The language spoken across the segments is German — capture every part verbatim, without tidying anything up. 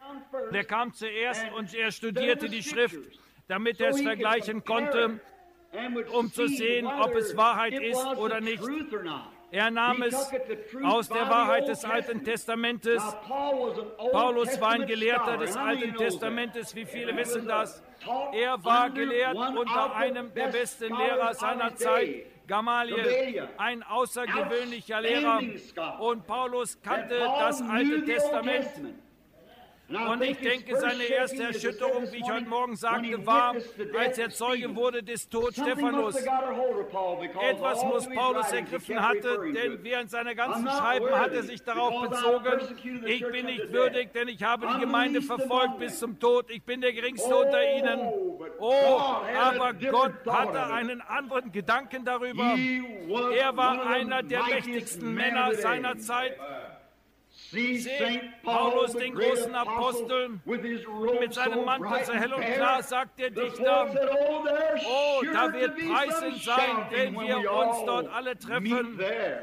Der kam zuerst und er studierte die Schrift, damit er es vergleichen konnte, um zu sehen, ob es Wahrheit ist oder nicht. Er nahm es aus der Wahrheit des Alten Testamentes. Paulus war ein Gelehrter des Alten Testamentes, wie viele wissen das. Er war gelehrt unter einem der besten Lehrer seiner Zeit, Gamaliel, ein außergewöhnlicher Lehrer. Und Paulus kannte das Alte Testament. Und ich denke, seine erste Erschütterung, wie ich heute Morgen sagte, war, als er Zeuge wurde des Todes Stephanus. Etwas muss Paulus ergriffen hatte, denn während seiner ganzen Schreiben hat er sich darauf bezogen, ich bin nicht würdig, denn ich habe die Gemeinde verfolgt bis zum Tod, ich bin der Geringste unter ihnen. Oh, aber Gott hatte einen anderen Gedanken darüber. Er war einer der mächtigsten Männer seiner Zeit. Seht Paulus, den großen Apostel, mit seinem Mantel so hell und klar, sagt der Dichter, oh, da wird Preisen sein, wenn wir uns dort alle treffen.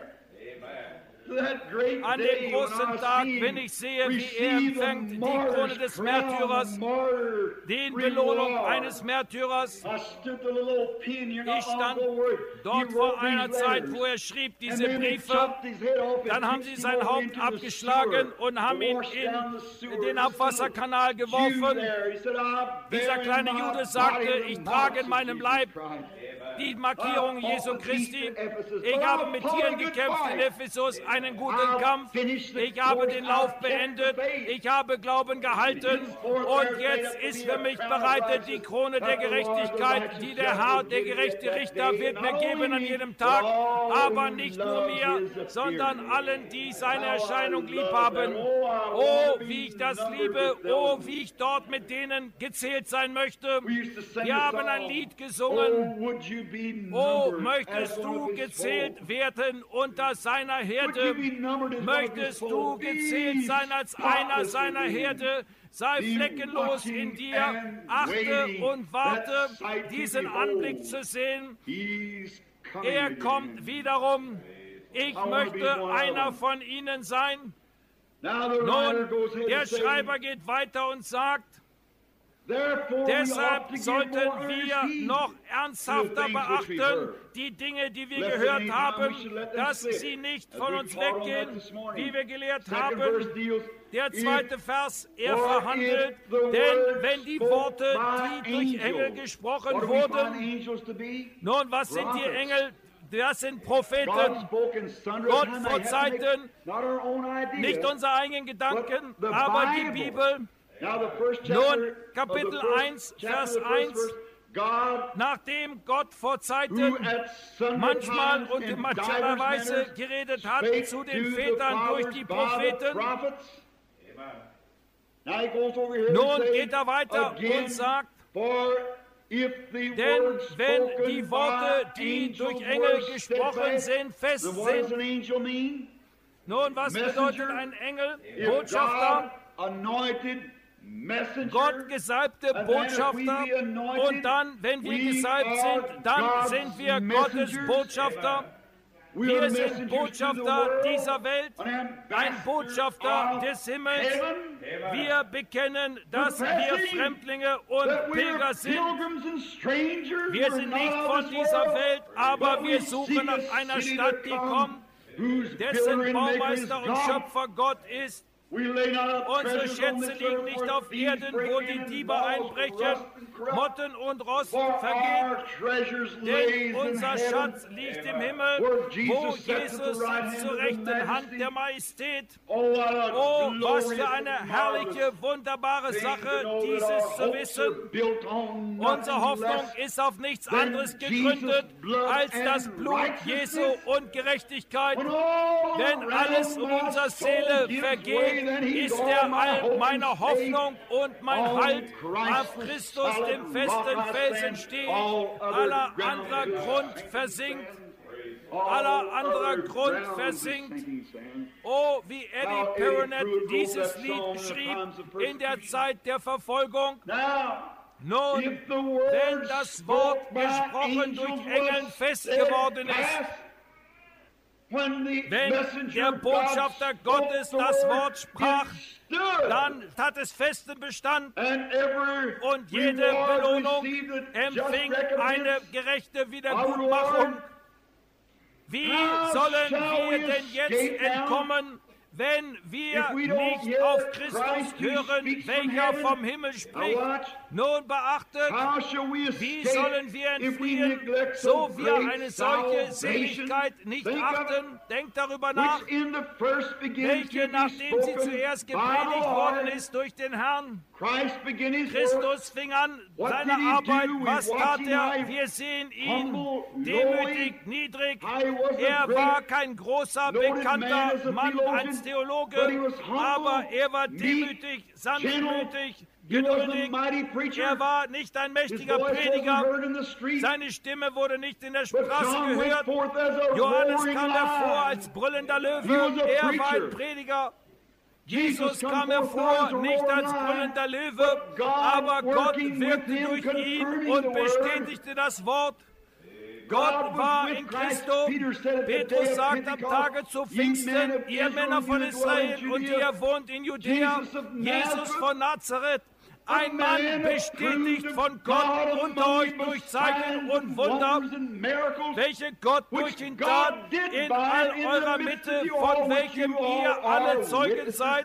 An dem großen Tag, wenn ich sehe, wie er empfängt die Krone des Märtyrers, die Belohnung eines Märtyrers. Ich stand dort vor einer Zeit, wo er schrieb diese Briefe. Dann haben sie sein Haupt abgeschlagen und haben ihn in den Abwasserkanal geworfen. Dieser kleine Jude sagte, ich trage in meinem Leib die Markierung Jesu Christi. Ich habe mit Tieren gekämpft in Ephesus, einen guten Kampf. Ich habe den Lauf beendet. Ich habe Glauben gehalten. Und jetzt ist für mich bereitet die Krone der Gerechtigkeit, die der Herr, der gerechte Richter, wird mir geben an jedem Tag. Aber nicht nur mir, sondern allen, die seine Erscheinung lieb haben. Oh, wie ich das liebe. Oh, wie ich dort mit denen gezählt sein möchte. Wir haben ein Lied gesungen. Oh, möchtest du gezählt werden unter seiner Herde? Möchtest du gezählt sein als einer seiner Herde? Sei fleckenlos in dir, achte und warte, diesen Anblick zu sehen. Er kommt wiederum. Ich möchte einer von ihnen sein. Nun, der Schreiber geht weiter und sagt, deshalb sollten wir noch ernsthafter beachten, die Dinge, die wir gehört haben, dass sie nicht von uns weggehen, wie wir gelehrt haben. Der zweite Vers, er verhandelt, denn wenn die Worte, die durch Engel gesprochen wurden, nun, was sind die Engel? Das sind Propheten, Gott vor Zeiten, nicht unsere eigenen Gedanken, aber die Bibel. Nun, Kapitel eins, Vers eins, nachdem Gott vor Zeiten manchmal und in mancherlei Weise geredet hat zu den Vätern durch die Propheten, nun geht er weiter und sagt, denn wenn die Worte, die durch Engel gesprochen sind, fest sind, nun, was bedeutet ein Engel? Botschafter? Gott gesalbte Botschafter, und dann, wenn wir gesalbt sind, dann sind wir Gottes Botschafter. Wir sind Botschafter dieser Welt, ein Botschafter des Himmels. Wir bekennen, dass wir Fremdlinge und Pilger sind. Wir sind nicht von dieser Welt, aber wir suchen nach einer Stadt, die kommt, dessen Baumeister und Schöpfer Gott ist. Unsere Schätze liegen nicht auf Erden, wo die Diebe einbrechen, Motten und Rost vergehen, denn unser Schatz liegt im Himmel, wo Jesus sitzt zur rechten Hand der Majestät. Oh, was für eine herrliche, wunderbare Sache, dieses zu wissen. Unsere Hoffnung ist auf nichts anderes gegründet als das Blut Jesu und Gerechtigkeit. Wenn alles um unsere Seele vergeht, ist der All meiner Hoffnung und mein Halt auf Christus, dem festen Felsen steht. Aller anderer Grund versinkt. Aller anderer Grund versinkt. Oh, wie Eddie Peronet dieses Lied schrieb in der Zeit der Verfolgung. Nun, wenn das Wort gesprochen durch Engeln fest geworden ist, Wenn der Botschafter Gottes das Wort sprach, dann hat es festen Bestand und jede Belohnung empfing eine gerechte Wiedergutmachung. Wie sollen wir denn jetzt entkommen, wenn wir nicht auf Christus hören, welcher vom Himmel spricht? Nun beachtet, wie sollen wir entfliehen, so wir eine solche Seligkeit nicht achten? Denkt darüber nach, welche, nachdem sie zuerst gepredigt worden ist durch den Herrn. Christus fing an seine Arbeit. Was tat er? Wir sehen ihn demütig, niedrig. Er war kein großer, bekannter Mann als Theologe, aber er war demütig, sanftmütig, geduldig. Er war nicht ein mächtiger Prediger. Seine Stimme wurde nicht in der Straße gehört. Johannes kam hervor als brüllender Löwe. Er war ein Prediger. Jesus kam hervor, nicht als brüllender Löwe, aber Gott wirkte durch ihn und bestätigte das Wort. Gott war in Christo. Petrus sagt am Tage zu Pfingsten, ihr Männer von Israel und ihr wohnt in Judäa, Jesus von Nazareth, ein Mann bestätigt von Gott unter euch durch Zeichen und Wunder, welche Gott durch ihn tat in all eurer Mitte, von welchem ihr alle Zeugen seid.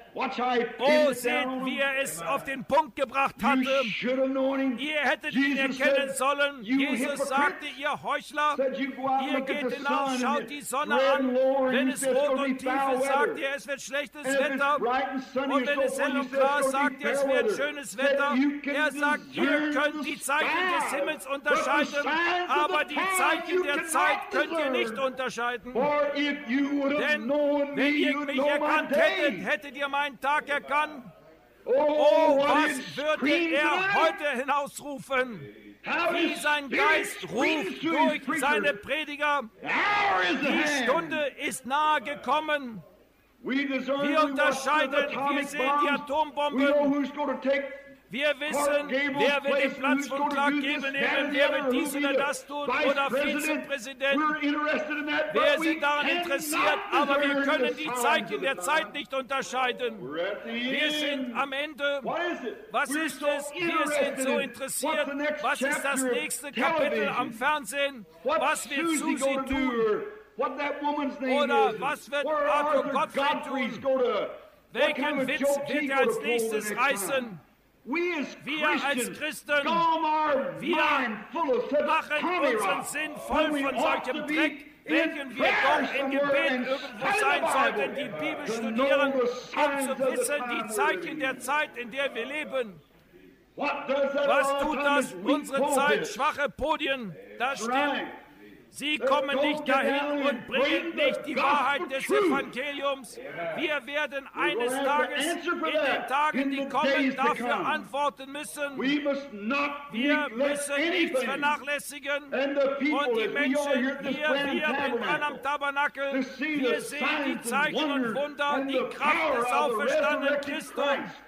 Oh, seht, wie er es auf den Punkt gebracht hatte. Ihr hättet ihn erkennen sollen. Jesus sagte, ihr Heuchler, ihr geht hinaus, schaut die Sonne an. Wenn es rot und tief ist, sagt ihr, es wird schlechtes Wetter. Und wenn es hell und klar ist, sagt ihr, es wird schönes Wetter. Er sagt, ihr könnt die Zeichen des Himmels unterscheiden, aber die Zeichen der Zeit könnt ihr nicht unterscheiden. Denn wenn ihr mich erkannt hättet, hättet ihr mein Tag erkannt. Oh, was würde er heute hinausrufen? Wie sein Geist ruft durch seine Prediger. Die Stunde ist nahe gekommen. Wir unterscheiden, wir sehen die Atombomben. Wir wissen, wer wird den Platz von Clark Gable nehmen, wer wird dies oder das tun oder Vizepräsident. Wir sind daran interessiert, aber wir können die Zeichen der Zeit nicht unterscheiden. Wir sind am Ende. Was ist es? Wir sind so interessiert. Was ist das nächste Kapitel am Fernsehen? Was wird Susi tun? Oder was wird Arthur Godfrey tun? Welchen Witz wird er als nächstes reißen? Wir als Christen, wir machen unseren Sinn voll von solchem Dreck, welchen wir doch in Gebet irgendwo sein sollten, die Bibel studieren, um zu wissen, die Zeichen der Zeit, in der wir leben. Was tut das? Unsere Zeit, schwache Podien, das stimmt. Sie kommen nicht dahin und bringen nicht die Wahrheit des Evangeliums. Wir werden eines Tages, in den Tagen, die kommen, dafür antworten müssen. Wir müssen nichts vernachlässigen. Und die Menschen hier, wir in Branham Tabernakel, wir sehen die Zeichen und Wunder, die Kraft des auferstandenen Christus.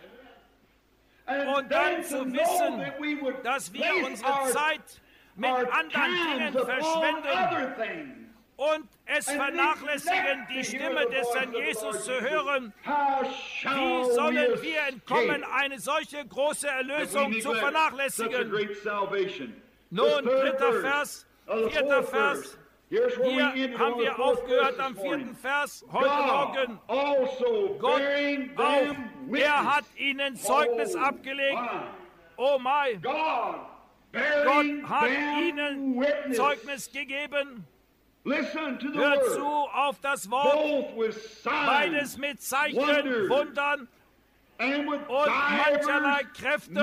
Und dann zu wissen, dass wir unsere Zeit mit anderen Dingen verschwenden und es vernachlässigen, die Stimme des Herrn Jesus zu hören. Wie sollen wir entkommen, eine solche große Erlösung zu vernachlässigen? Nun, dritter Vers, vierter Vers. Hier haben wir aufgehört am vierten Vers heute Morgen. Gott auch, er hat ihnen Zeugnis abgelegt. Oh mein Gott. Gott hat ihnen Zeugnis gegeben. Hört zu auf das Wort, beides mit Zeichen, Wundern und mancherlei Kräften.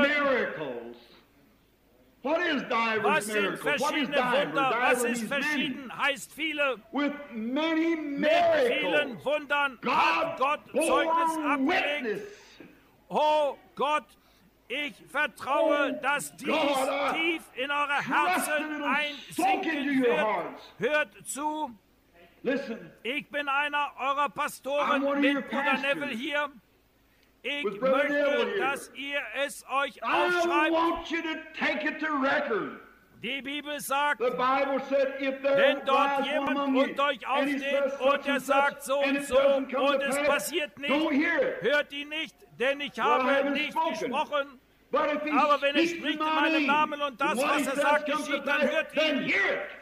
Was sind verschiedene Wunder? Was ist verschieden? Heißt viele. Mit vielen Wundern hat Gott Zeugnis abgelegt. Oh Gott, ich vertraue, dass dies tief in eure Herzen einsinken wird. Hört zu. Ich bin einer eurer Pastoren mit Bruder Neville hier. Ich möchte, dass ihr es euch aufschreibt. Die Bibel sagt, The Bible said, if there wenn dort rise one jemand among you, unter euch and he aufsteht says und such er and sagt such, so and und it so doesn't come und to es pass, passiert don't nicht, hear it. hört ihn nicht, denn ich I habe haven't nicht spoken. gesprochen. But if he Aber wenn er speaks in spricht in my meinem name, Namen und das, and what was he er says sagt, comes to geschieht, dann pass, hört then ihn. hear it.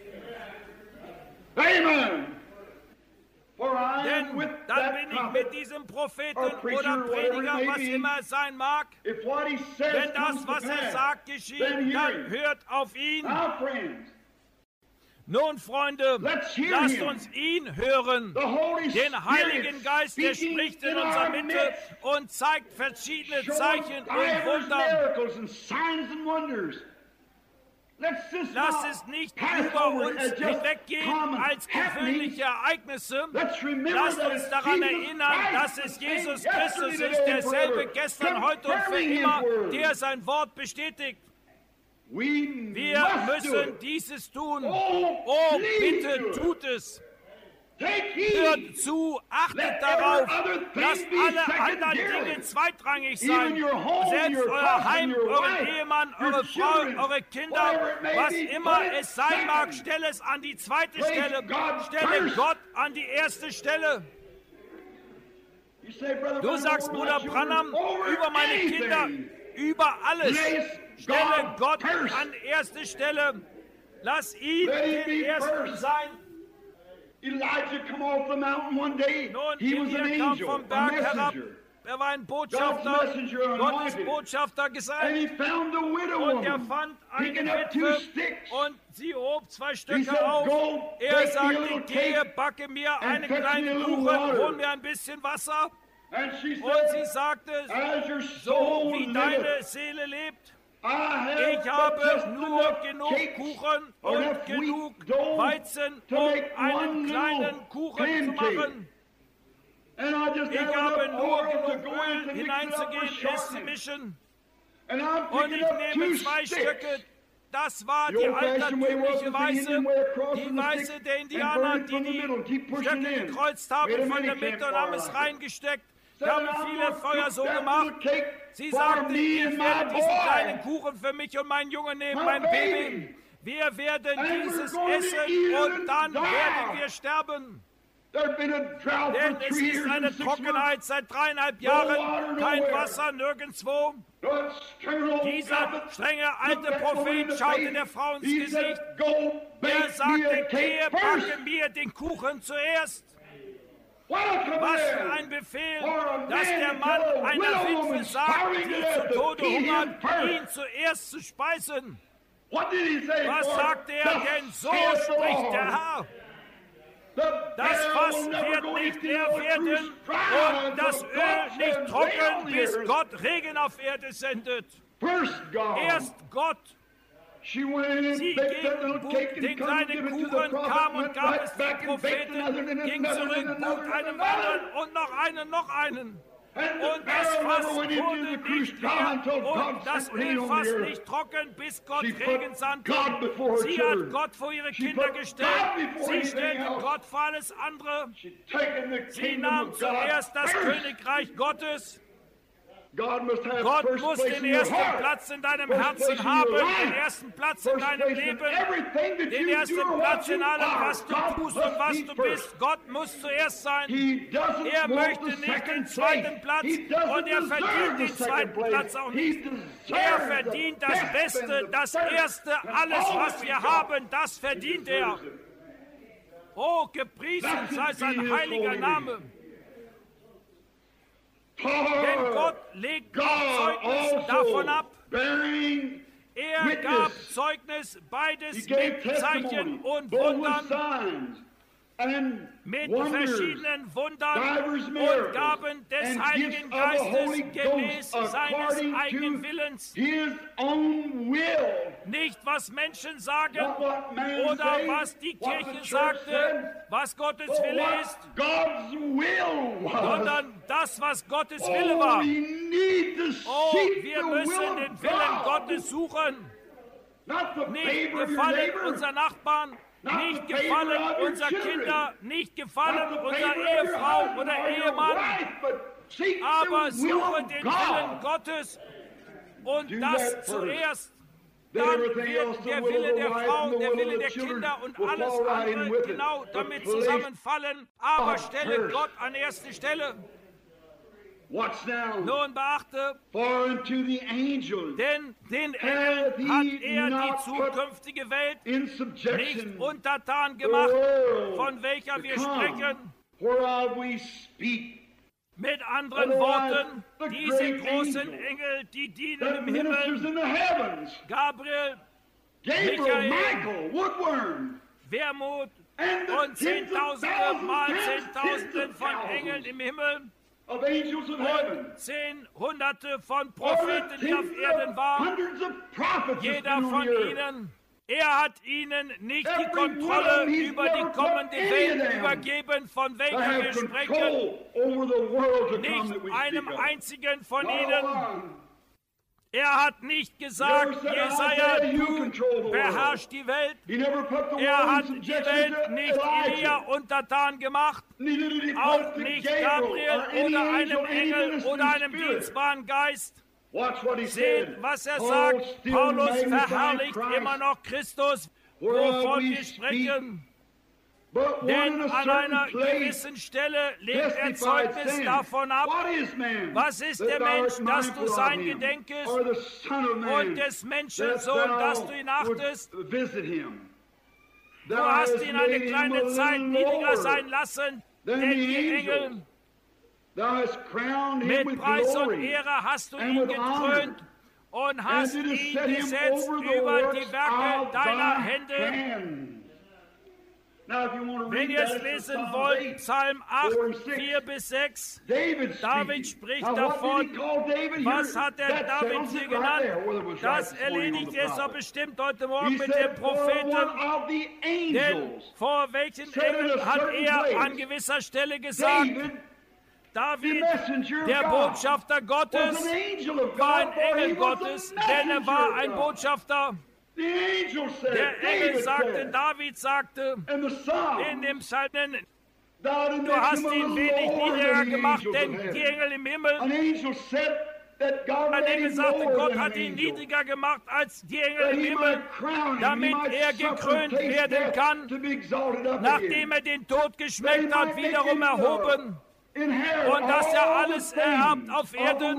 Amen. For I am Denn with dann that bin ich prophet. mit diesem Propheten or preacher, oder whatever Prediger, it may was be. immer es sein mag. If what he says Wenn comes das, was to er pass, sagt, geschieht, then hear dann him. hört auf ihn. Now, friends, Nun, Freunde, Let's hear lasst him. uns ihn hören. the Holy Den Spirit Heiligen Geist, der speaking spricht in in unserer our Mitte midst, und zeigt verschiedene showing Zeichen und divers Wunder. miracles and signs and wonders. Let's just Lass not es nicht pass über over uns as just hinweggehen common als gewöhnliche happenings. Ereignisse. Let's remember Lasst that uns it's daran Jesus erinnern, Christ, dass the es same Jesus yesterday, Christus today, ist, and derselbe forever, gestern, heute und für confirming His immer, word. der sein Wort bestätigt. We Wir must do müssen it. dieses tun. Oh, Oh, please bitte do it. tut es. Take heed. Hört zu, achtet Let darauf. every other thing Lasst be alle anderen secondary. Dinge zweitrangig Even sein. your home, Selbst your euer husband, Heim, your euren wife, Ehemann, your eure Frau, children, eure Kinder, whatever it may was be, immer put it es sein mag, second. stelle es an die zweite Place Stelle. God Stelle first. Gott an die erste Stelle. You say, Brother Du Branham, sagst, over Bruder my children, Branham, over über meine anything. Kinder, über alles. Place Stelle God Gott first. an erste Stelle. Lass ihn Let him den be Ersten first. sein. Elijah come off the mountain one day. Nun, He was an Elia kam angel, vom a Berg herab. messenger. Er war ein God's Botschafter, messenger Gottes anointed. Botschafter And gesalbt. he found a widow Und er woman fand eine picking up two Witwe sticks. und sie hob zwei He Stücke said, auf. "Go, Er bake me a sagte, little gehe, cake backe mir and einen fetch me a kleinen little Kuchen, water." hol mir ein bisschen Wasser. And she Und sie said, sagte, as your so soul wie liveth, deine Seele lebt, I have ich but habe just nur enough genug cakes, Kuchen or und enough genug wheat dough Weizen, to um make one einen little kleinen Kuchen zu pancake. machen. And I just Ich have habe enough nur oil to genug go Öl in to mix it up hineinzugehen, for es zu shortening. mischen. And I'm Und picking ich up nehme two zwei sticks. Stücke. Das war The die old-fashioned way was altertümliche the Weise, Indian way of die crossing the Weise stick der and Indianer, burning die from the die middle, keep pushing Stöcke in. gekreuzt haben Made a von der mini Mitte und haben es campfire. reingesteckt. Ich Said, habe "I'm viele gonna Feuer cook so that gemacht. little cake Sie for sagte, me ich and werde my diesen boy. kleinen Kuchen für mich und meinen Jungen nehmen, My mein baby. Baby. Wir werden And we're dieses going to essen eat it und and dann die." werden wir sterben. There's been a drought Denn for es three ist years eine and six Trockenheit seit dreieinhalb No water Jahren, kein nowhere. Wasser nirgendwo. months. No stern old Dieser prophet strenge looked alte that woman in Prophet the schaute face. der Frau ins He Gesicht. said, "Go Er bake me a sagte, gehe, cake first." backe mir den Kuchen zuerst. What a command Was für ein Befehl, for a dass man der to Mann tell a einer widow Witwe woman sagt, starving to die death zu to Tode feed him hungert, first. ihn zuerst zu speisen. What did he say? Was For sagte er thus denn? So saith the spricht Lord. der Herr. The Das barrel Fass will never wird go nicht empty, leer nor the werden cruse dry und das until Öl God nicht sends trocken, rain on the bis earth. Gott Regen auf Erde sendet. First God. Erst Gott. She went in and Sie baked that ging, little cake and den come and give kleinen it to the Kuchen, prophet, kam und went gab right es dem back and baked Propheten, another and ging another zurück, and bot another and einem another. anderen und noch einen, noch einen. And the Und das barrel Fass never went into wurde the cruse nicht dry leer until God und das sent rain on Ölfass the earth. nicht trocken, bis Gott She put Regen sandte. God before her Sie children. hat Gott vor ihre She Kinder put gestellt. God before Sie anything stellte else. Gott vor alles andere. She'd taken the Sie kingdom nahm of God zuerst das first. Königreich Gottes. God must have Gott first muss place den in your ersten heart. Platz in deinem First Herzen place in your haben, life. den ersten Platz in First deinem place in Leben, everything that den you ersten do or Platz what in you allem, are. was du God tust must und was be du first. bist. Gott muss zuerst sein. He doesn't Er want möchte the nicht den second zweiten place. Platz He doesn't und er deserve verdient the den second zweiten place. Platz auch He nicht. deserves Er the verdient das best Beste, and the das first Erste, and alles, all was that wir we got. haben, das verdient er. Oh, gepriesen Blessed sei be sein his heiliger holy Name. For Denn Gott legt God Zeugnis also davon ab. bearing Er witness. gab Zeugnis, He beides gave mit Zeichen testimony, und both with Wundern, signs and mit wonders, verschiedenen Wundern divers und miracles, Gaben des and Heiligen gifts of the Holy Geistes gemäß Ghost seines according eigenen to Willens. His own will. Nicht, was Menschen sagen Not what man oder say, was die what the Kirche church sagte, said, was Gottes but Wille what ist, God's will was. sondern das, was Gottes Wille Oh, war. we need to Oh, seek wir the müssen will den of Willen God. Gottes suchen. Not the Nicht favor of your gefallen neighbor. unserer Nachbarn, Not nicht the favor gefallen of your unserer children. Kinder, nicht Not gefallen the unserer favor of your Ehefrau husband oder or your Ehemann, wife, but seek aber the will suche of den God. Willen Gottes und Do das that first. zuerst. dann wird der Wille der Frau, der Wille der Kinder und alles andere genau damit zusammenfallen. Aber stelle Gott an erste Stelle. Nun beachte, denn den Engeln hat er die zukünftige Welt nicht untertan gemacht, von welcher wir sprechen. Mit anderen Worten, diese großen Engel, die dienen im Himmel, Gabriel, Michael, Wermut und Zehntausende mal Zehntausende von Engeln im Himmel und Zehnhunderte von Propheten, die auf Erden waren. Jeder von ihnen, er hat ihnen nicht die Kontrolle über die kommende Welt übergeben, von welcher wir sprechen. Nicht einem einzigen von ihnen. Er hat nicht gesagt, Jesaja, du beherrschst die Welt. Er hat die Welt nicht Elia untertan gemacht, auch nicht Gabriel oder einem Engel oder einem dienstbaren Geist. Seht, was er sagt. Paulus verherrlicht immer noch Christus, wovon wir sprechen. Denn an einer gewissen Stelle legt er Zeugnis davon ab, was ist der Mensch, dass du sein gedenkest, und des Menschensohn, dass du ihn achtest. Du hast ihn eine kleine Zeit niedriger sein lassen, denn die Engel, mit Preis und Ehre hast du ihn gekrönt und hast ihn gesetzt über die Werke deiner Hände. Wenn ihr es lesen wollt, Psalm acht, vier bis sechs, David spricht davon, was hat der David hier genannt? Das erledigt er so bestimmt heute Morgen mit dem Propheten, denn vor welchen Engeln hat er an gewisser Stelle gesagt, David, der Botschafter Gottes, war ein Engel Gottes, denn er war ein Botschafter. Der Engel sagte, David sagte in dem Psalm, du hast ihn wenig niedriger gemacht, denn die Engel im Himmel. Ein Engel sagte, Gott hat ihn niedriger gemacht als die Engel im Himmel, damit er gekrönt werden kann, nachdem er den Tod geschmeckt hat, wiederum erhoben, und dass er alles erhabt auf Erden.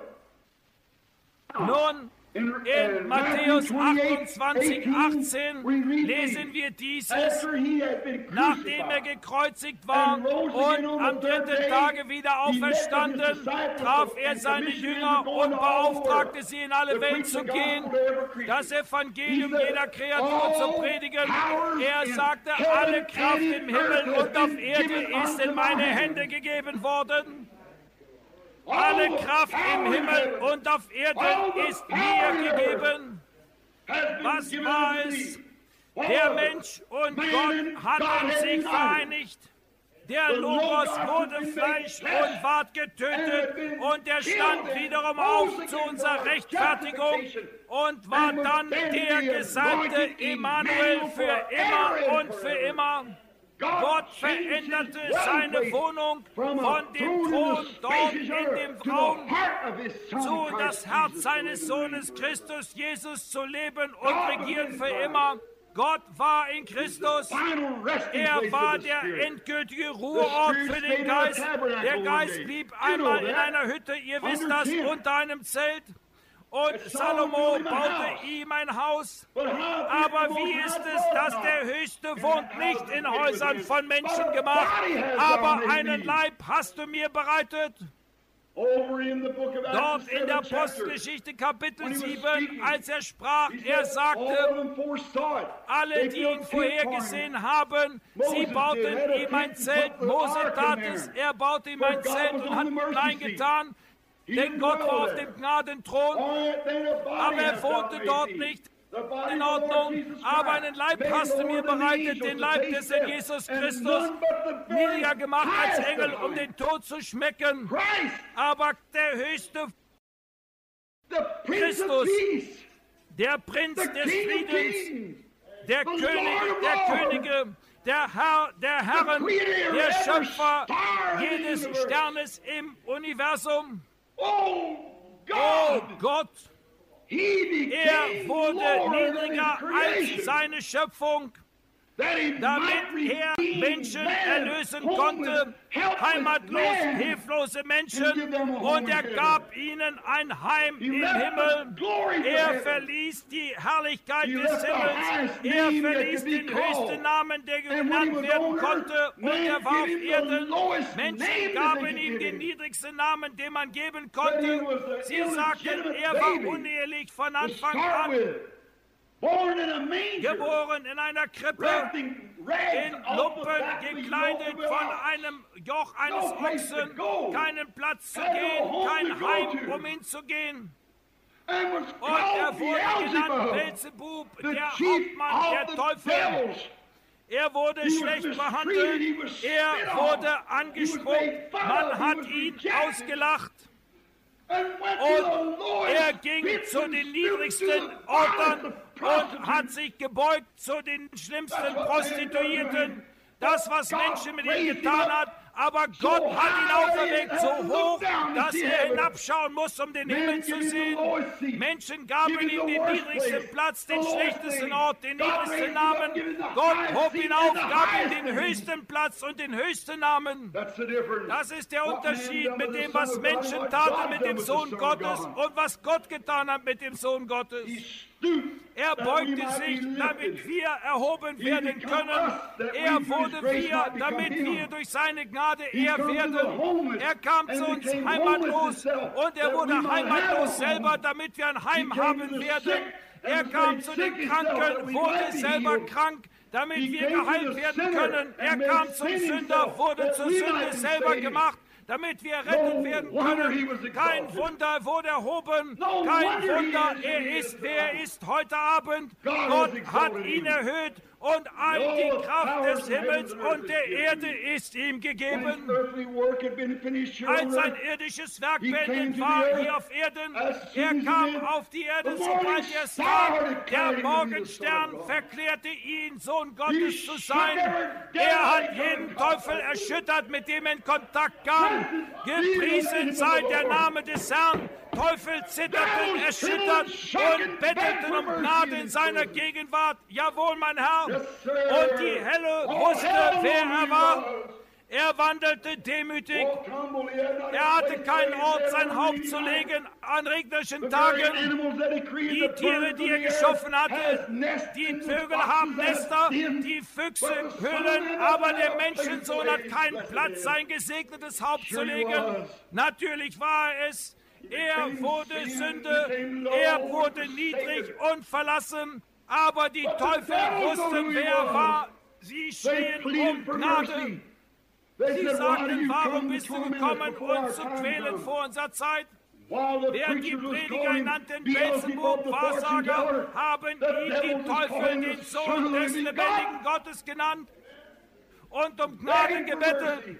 Nun, in Matthäus achtundzwanzig, achtzehn lesen wir dieses, nachdem er gekreuzigt war und am dritten Tage wieder auferstanden, traf er seine Jünger und beauftragte sie, in alle Welt zu gehen, das Evangelium jeder Kreatur zu predigen. Er sagte, alle Kraft im Himmel und auf Erde ist in meine Hände gegeben worden. Alle Kraft im Himmel und auf Erden ist mir gegeben. Was war es? Der Mensch und Gott hatten sich vereinigt. Der Logos wurde Fleisch und ward getötet, und er stand wiederum auf zu unserer Rechtfertigung und war dann der Gesandte Immanuel für immer und für immer. Gott veränderte seine Wohnung von dem Thron dort in dem Raum zu das Herz seines Sohnes Christus Jesus zu leben und regieren für immer. Gott war in Christus. Er war der endgültige Ruheort für den Geist. Der Geist blieb einmal in einer Hütte, ihr wisst das, unter einem Zelt. Und Salomo baute ihm ein Haus. Aber wie ist es, dass der Höchste wohnt nicht in Häusern von Menschen gemacht, aber einen Leib hast du mir bereitet? Dort in der Apostelgeschichte Kapitel sieben, als er sprach, er sagte, alle, die ihn vorhergesehen haben, sie bauten ihm ein Zelt. Mose tat es, er baute ihm ein Zelt und hat ihm reingetan. Denn Gott war auf dem Gnadenthron, aber er wohnte dort nicht. In Ordnung, aber einen Leib hast du mir bereitet, den Leib des Herrn Jesus Christus, niedriger gemacht als Engel, um den Tod zu schmecken. Aber der Höchste Christus, der Prinz des Friedens, der König der Könige, der Herr der Herren, der Schöpfer jedes Sternes im Universum. Oh Gott, Er wurde niedriger als seine Schöpfung, damit er Menschen erlösen konnte, heimatlos, hilflose Menschen, und er gab ihnen ein Heim im Himmel. Er verließ die Herrlichkeit des Himmels, er verließ den höchsten Namen, der genannt werden konnte, und er war auf Erden. Menschen gaben ihm den niedrigsten Namen, den man geben konnte. Sie sagten, er war unehelich von Anfang an. Geboren in einer Krippe, in Lumpen, gekleidet von einem Joch eines Ochsen, keinen Platz zu gehen, kein Heim, um hinzugehen. Und er wurde genannt Beelzebub, der Hauptmann der Teufel. Er wurde schlecht behandelt, er wurde angespuckt, man hat ihn ausgelacht. Und er ging zu den niedrigsten Orten und hat sich gebeugt zu den schlimmsten Prostituierten. Das, was Menschen mit ihm getan hat, aber Gott hat ihn auferweckt so hoch, dass er hinabschauen muss, um den Himmel zu sehen. Menschen gaben ihm den niedrigsten Platz, den schlechtesten Ort, den niedrigsten Namen. Gott hob ihn auf, gab ihm den höchsten Platz und den höchsten Namen. Das ist der Unterschied mit dem, was Menschen taten mit dem Sohn Gottes und was Gott getan hat mit dem Sohn Gottes. Er beugte sich, damit wir erhoben werden können. Er wurde wir, damit wir durch seine Gnade er werden. Er kam zu uns heimatlos und er wurde heimatlos selber, damit wir ein Heim haben werden. Er kam zu den Kranken, wurde selber krank, damit wir geheilt werden können. Er kam zum Sünder, wurde zur Sünde selber gemacht, damit wir rettet werden können. Kein Wunder wurde erhoben, kein Wunder, er ist, wer er ist heute Abend. Gott hat ihn erhöht und all die Kraft des Himmels und der Erde ist ihm gegeben. Als sein irdisches Werk beendet war hier auf Erden, er kam auf die Erde, sobald er es war. Der Morgenstern verklärte ihn, Sohn Gottes zu sein. Er hat jeden Teufel erschüttert, mit dem er in Kontakt kam. Gepriesen sei der Name des Herrn. Teufel zitterten, erschüttert und bettelten um Gnade in seiner Gegenwart. Jawohl, mein Herr. Und die Hölle wusste, wer er war. Er wandelte demütig. Er hatte keinen Ort, sein Haupt zu legen an regnerischen Tagen. Die Tiere, die er geschaffen hatte, die Vögel haben Nester, die Füchse Höhlen, aber der Menschensohn hat keinen Platz, sein gesegnetes Haupt zu legen. Natürlich war es. Er wurde Sünde, er wurde niedrig und verlassen, aber die Teufel wussten, wer er war. Sie schrien um Gnade. Sie sagten, warum bist du gekommen, uns zu quälen vor unserer Zeit? Während die Prediger ihn nannten Beelzebub, Wahrsager, haben ihn die Teufel den Sohn des lebendigen Gottes genannt und um Gnade gebettelt.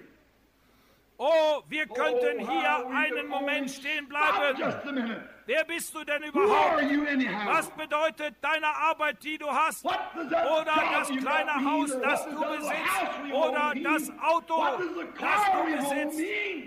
Oh, wir könnten hier einen Moment stehen bleiben. Wer bist du denn überhaupt? Was bedeutet deine Arbeit, die du hast? Oder das kleine Haus, das du besitzt? Oder das Auto, das du besitzt?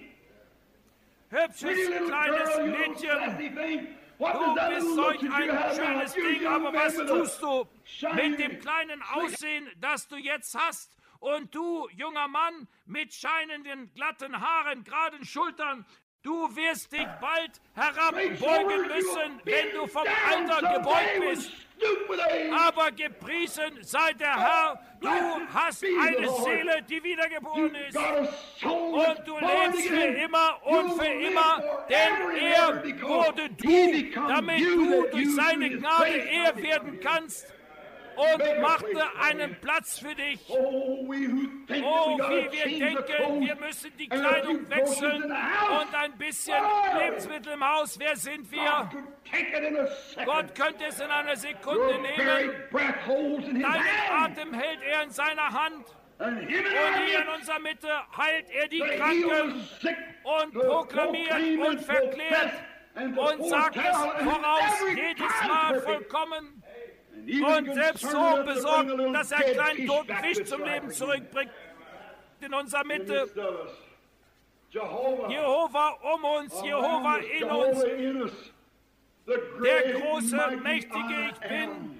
Hübsches kleines Mädchen. Du bist solch ein schönes Ding, aber was tust du mit dem kleinen Aussehen, das du jetzt hast? Und du, junger Mann, mit scheinenden, glatten Haaren, geraden Schultern, du wirst dich bald herabbeugen müssen, wenn du vom Alter gebeugt bist. Aber gepriesen sei der Herr, du hast eine Seele, die wiedergeboren ist. Und du lebst für immer und für immer, denn er wurde du, damit du durch seine Gnade er werden kannst. Und machte einen Platz für dich. Oh, wie wir denken, wir müssen die Kleidung wechseln und ein bisschen Lebensmittel im Haus. Wer sind wir? Gott könnte es in einer Sekunde nehmen. Deinen Atem hält er in seiner Hand. Und hier in unserer Mitte heilt er die Kranken und proklamiert und verklärt und sagt es voraus, jedes Mal vollkommen. Und selbst so besorgt, dass er einen kleinen toten Fisch zum Leben zurückbringt in unserer Mitte. Jehova um uns, Jehova in uns. der große, mächtige Ich Bin.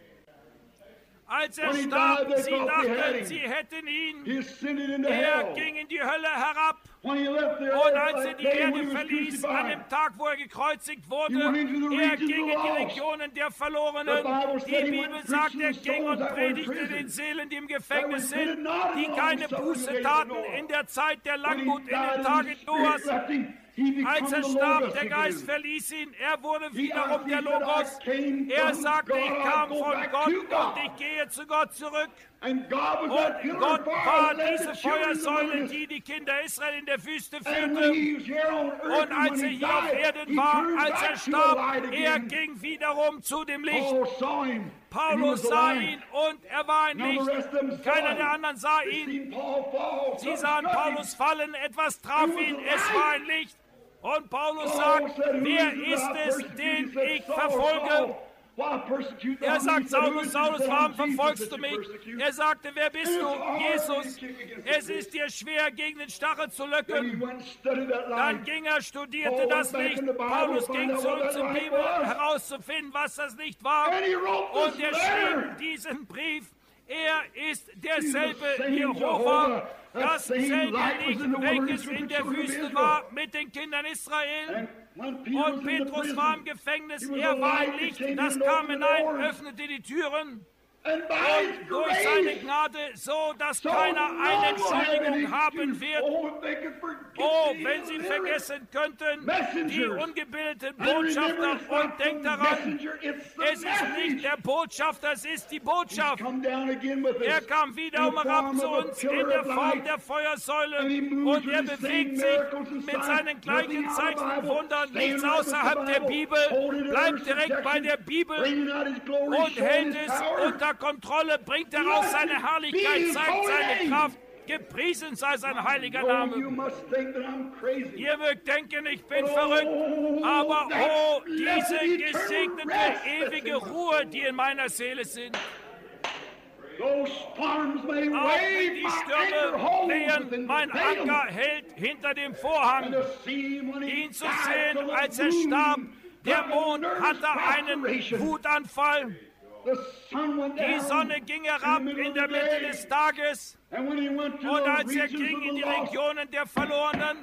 Als er starb, sie dachten, sie hätten ihn. Er ging in die Hölle herab. Und als er die Erde verließ, an dem Tag, wo er gekreuzigt wurde, er ging in die Regionen der Verlorenen. Die Bibel sagt, er ging und predigte den Seelen, die im Gefängnis sind, die keine Buße taten in der Zeit der Langmut, in den Tagen Noahs. Als er starb, der Geist verließ ihn, er wurde wiederum der Logos. Er sagte, ich kam von Gott und ich gehe zu Gott zurück. Und Gott war diese Feuersäule, die die Kinder Israel in der Wüste führte. Und als er hier auf Erden war, als er starb, er ging wiederum zu dem Licht. Paulus sah ihn und er war ein Licht. Keiner der anderen sah ihn. Sie sahen Paulus fallen, etwas traf ihn, es war ein Licht. Und Paulus sagt, wer ist es, den ich verfolge? Er sagt, Saulus, Saulus, warum verfolgst du mich? Er sagte, wer bist du? Jesus. Es ist dir schwer, gegen den Stachel zu löcken. Dann ging er, studierte das Licht. Paulus ging zurück zur Bibel, herauszufinden, was das Licht war. Und er schrieb diesen Brief. Er ist derselbe Jehova, dasselbe Licht, welches in der Wüste war mit den Kindern Israel. Und Petrus war im Gefängnis, er war ein Licht, das kam hinein, öffnete die Türen. Und durch seine Gnade, so dass keiner eine Entschuldigung haben wird. Oh, wenn sie vergessen könnten, die ungebildeten Botschafter, und denkt daran, es ist nicht der Botschafter, es ist die Botschaft. Er kam wiederum herab zu uns in der Form der Feuersäule und er bewegt sich mit seinen gleichen Zeichen und Wundern, nichts außerhalb der Bibel, bleibt direkt bei der Bibel und hält es unter Kontrolle, bringt daraus seine Herrlichkeit, zeigt seine Kraft. Gepriesen sei sein heiliger Name. Ihr mögt denken, ich bin verrückt, aber oh, diese gesegnete, ewige Ruhe, die in meiner Seele sind. Auch wenn die Stürme wehen, mein Anker hält hinter dem Vorhang. Ihn zu sehen, als er starb, der Mond hatte einen Wutanfall. Die Sonne ging herab in der Mitte des Tages. Und als er ging in die Regionen der Verlorenen,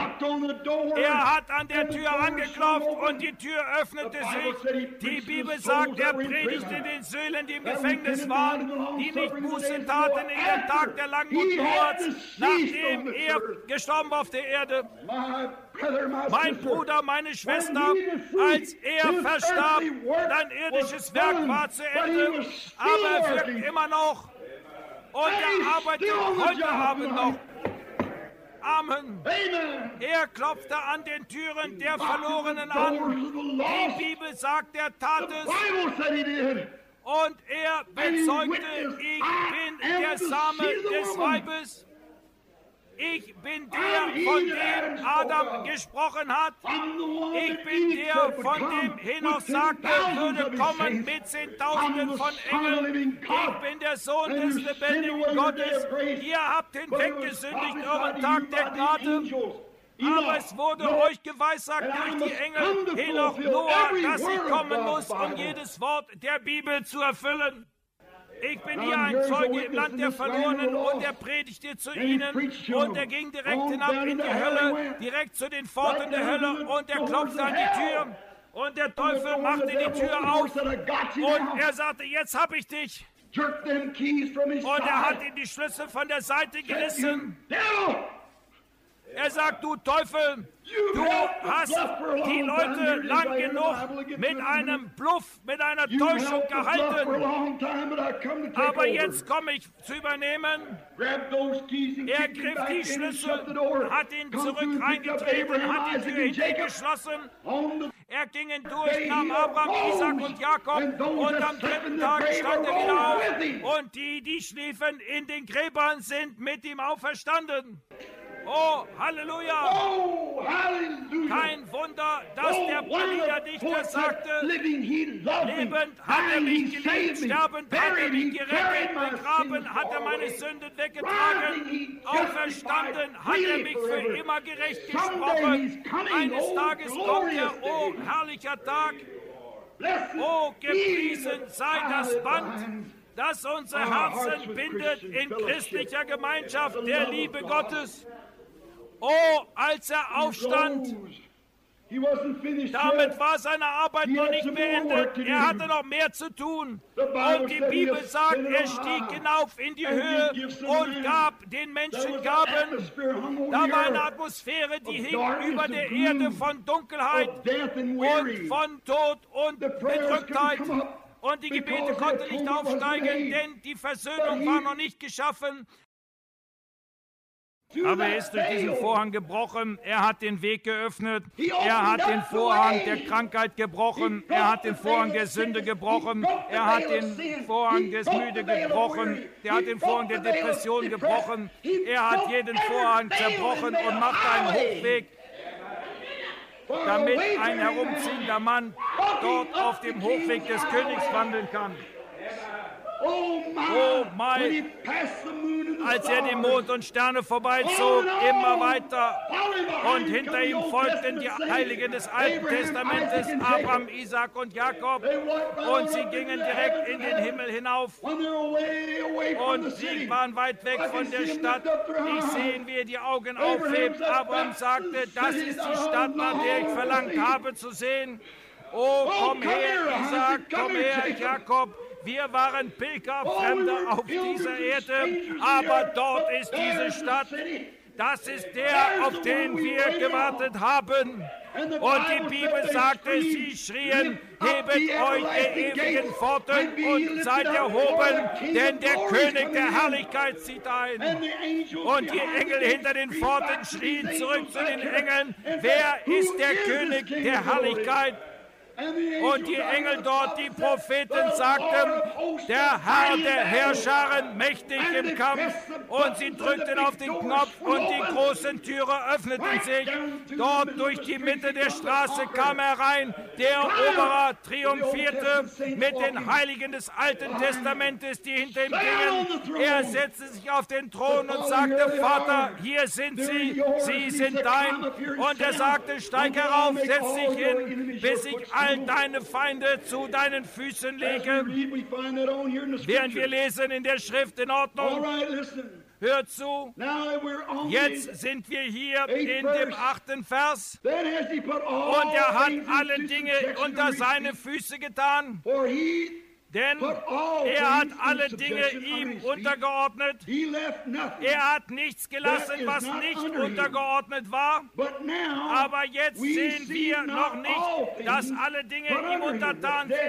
er hat an der Tür angeklopft und die Tür öffnete sich. Die Bibel sagt, er predigte den Seelen, die im Gefängnis waren, die nicht Buße taten in den Tag der Langmut Noahs, nachdem er gestorben war auf der Erde. Mein Bruder, meine Schwester, als er verstarb, dein irdisches Werk war zu Ende, aber er wirkt immer noch. Und er arbeitet heute Abend noch. Amen. Er klopfte an den Türen der Verlorenen an. Die Bibel sagt, er tat es. Und er bezeugte, ich bin der Same des Weibes. Ich bin der, von dem Adam gesprochen hat. Ich bin der, von dem Henoch sagte, er würde kommen mit Zehntausenden von Engeln. Ich bin der Sohn des lebendigen Gottes. Ihr habt hinweggesündigt euren Tag der Gnade. Aber es wurde euch geweissagt durch die Engel, Henoch, Noah, dass ich kommen muss, um jedes Wort der Bibel zu erfüllen. Ich bin hier ein Zeuge im Land der Verlorenen und er predigte zu ihnen und er ging direkt hinab in die Hölle, direkt zu den Pforten der Hölle und er klopfte an die Tür und der Teufel machte die Tür auf und er sagte, jetzt hab ich dich. Und er hat ihm die Schlüssel von der Seite gerissen. Er sagt, du Teufel, du hast die Leute lang genug mit einem Bluff, mit einer Täuschung gehalten. Aber jetzt komme ich zu übernehmen. Er griff die Schlüssel, hat ihn zurück reingetrieben, hat die Tür hinter geschlossen. Er ging hindurch, nahm Abraham, Isaac und Jakob und am dritten Tag stand er wieder auf. Und die, die schliefen in den Gräbern, sind mit ihm auferstanden. Oh, Halleluja! Oh, hallelujah! Kein Wunder, dass Oh, der one of Berliner the Dichter poets said, sagte, living he loved me, lebend hat er dying mich he geliebt, saved me, sterbend hat er buried mich he gerettet, carried my begraben sins hat er far meine away. Sünden Rising weggetragen, he auferstanden justified hat er freely mich für forever. immer gerecht Someday gesprochen. he's coming, Eines oh, Tages kommt glorious er, oh day. herrlicher Tag, Blessed oh be gepriesen the sei das tie that Band, binds das unsere our hearts Herzen with bindet Christian in fellowship, christlicher Gemeinschaft the der love of Liebe God. Gottes. Oh, als er He aufstand, rose. He wasn't finished damit yet. war seine Arbeit He noch had nicht some more beendet. work to Er do. hatte noch mehr zu tun. The Bible Und die said he Bibel sagt, ascended er on stieg high. hinauf in die And Höhe did give some und man. gab den There Menschen was an Gaben. atmosphere hung over Da the war eine earth Atmosphäre, die of hing darkness, über of der gloom, Erde von Dunkelheit of death and und weary. von Tod und The prayers Bedrücktheit. couldn't come up Und die because Gebete the konnten nicht atonement wasn't aufsteigen, made. denn die Versöhnung But he- war noch nicht geschaffen. Through Aber er that ist durch diesen veil, Vorhang gebrochen. Er hat den Weg geöffnet. He Er hat opened den up the Vorhang way. der Krankheit gebrochen. He Er hat broke den the Vorhang veil der of Sünde sickness. gebrochen. He broke the Er hat veil of den sin. Vorhang He des broke Müde the veil of gebrochen. worry. Er hat He den Vorhang der broke the veil of Depression depression. gebrochen. He Er hat broke jeden every Vorhang veil zerbrochen and made und a machte einen highway Hochweg, for a damit wayfaring ein man herumziehender Mann dort auf dem Hochweg des Königs wandeln kann. Oh my, Oh my. when he passed the moon and the Als er den stars, Mond und Sterne vorbeizog, immer weiter. Und hinter ihm folgten die Heiligen des Alten Testamentes, Abraham, Isaak und Jakob. Und sie gingen direkt in den Himmel hinauf. Und sie waren weit weg von der Stadt. Ich sehe ihn, wie er die Augen aufhebt. Abraham sagte, das ist die Stadt, nach der ich verlangt habe zu sehen. Oh, komm her, Isaak, komm her, Jakob. Wir waren Pilger, Fremde auf dieser Erde, aber dort ist diese Stadt. Das ist der, auf den wir gewartet haben. Und die Bibel sagte, sie schrien, hebet euch ihr ewigen Pforten und seid erhoben, denn der König der Herrlichkeit zieht ein. Und die Engel hinter den Pforten schrien zurück zu den Engeln, wer ist der König der Herrlichkeit? Und die Engel dort, die Propheten, sagten, der Herr der Herrscharen, mächtig im Kampf. Und sie drückten auf den Knopf und die großen Türen öffneten sich. Dort durch die Mitte der Straße kam er rein. Der Eroberer triumphierte mit den Heiligen des Alten Testamentes, die hinter ihm gingen. Er setzte sich auf den Thron und sagte, Vater, hier sind sie, sie sind dein. Und er sagte, steig herauf, setz dich hin, bis ich all deine Feinde zu deinen Füßen lege. Während wir lesen in der Schrift, in Ordnung. Hört zu. Jetzt sind wir hier in dem achten Vers. Und er hat alle Dinge unter seine Füße getan. Denn er hat alle Dinge ihm untergeordnet. Er hat nichts gelassen, was nicht untergeordnet war. Aber jetzt sehen wir noch nicht, dass alle Dinge ihm untertan sind.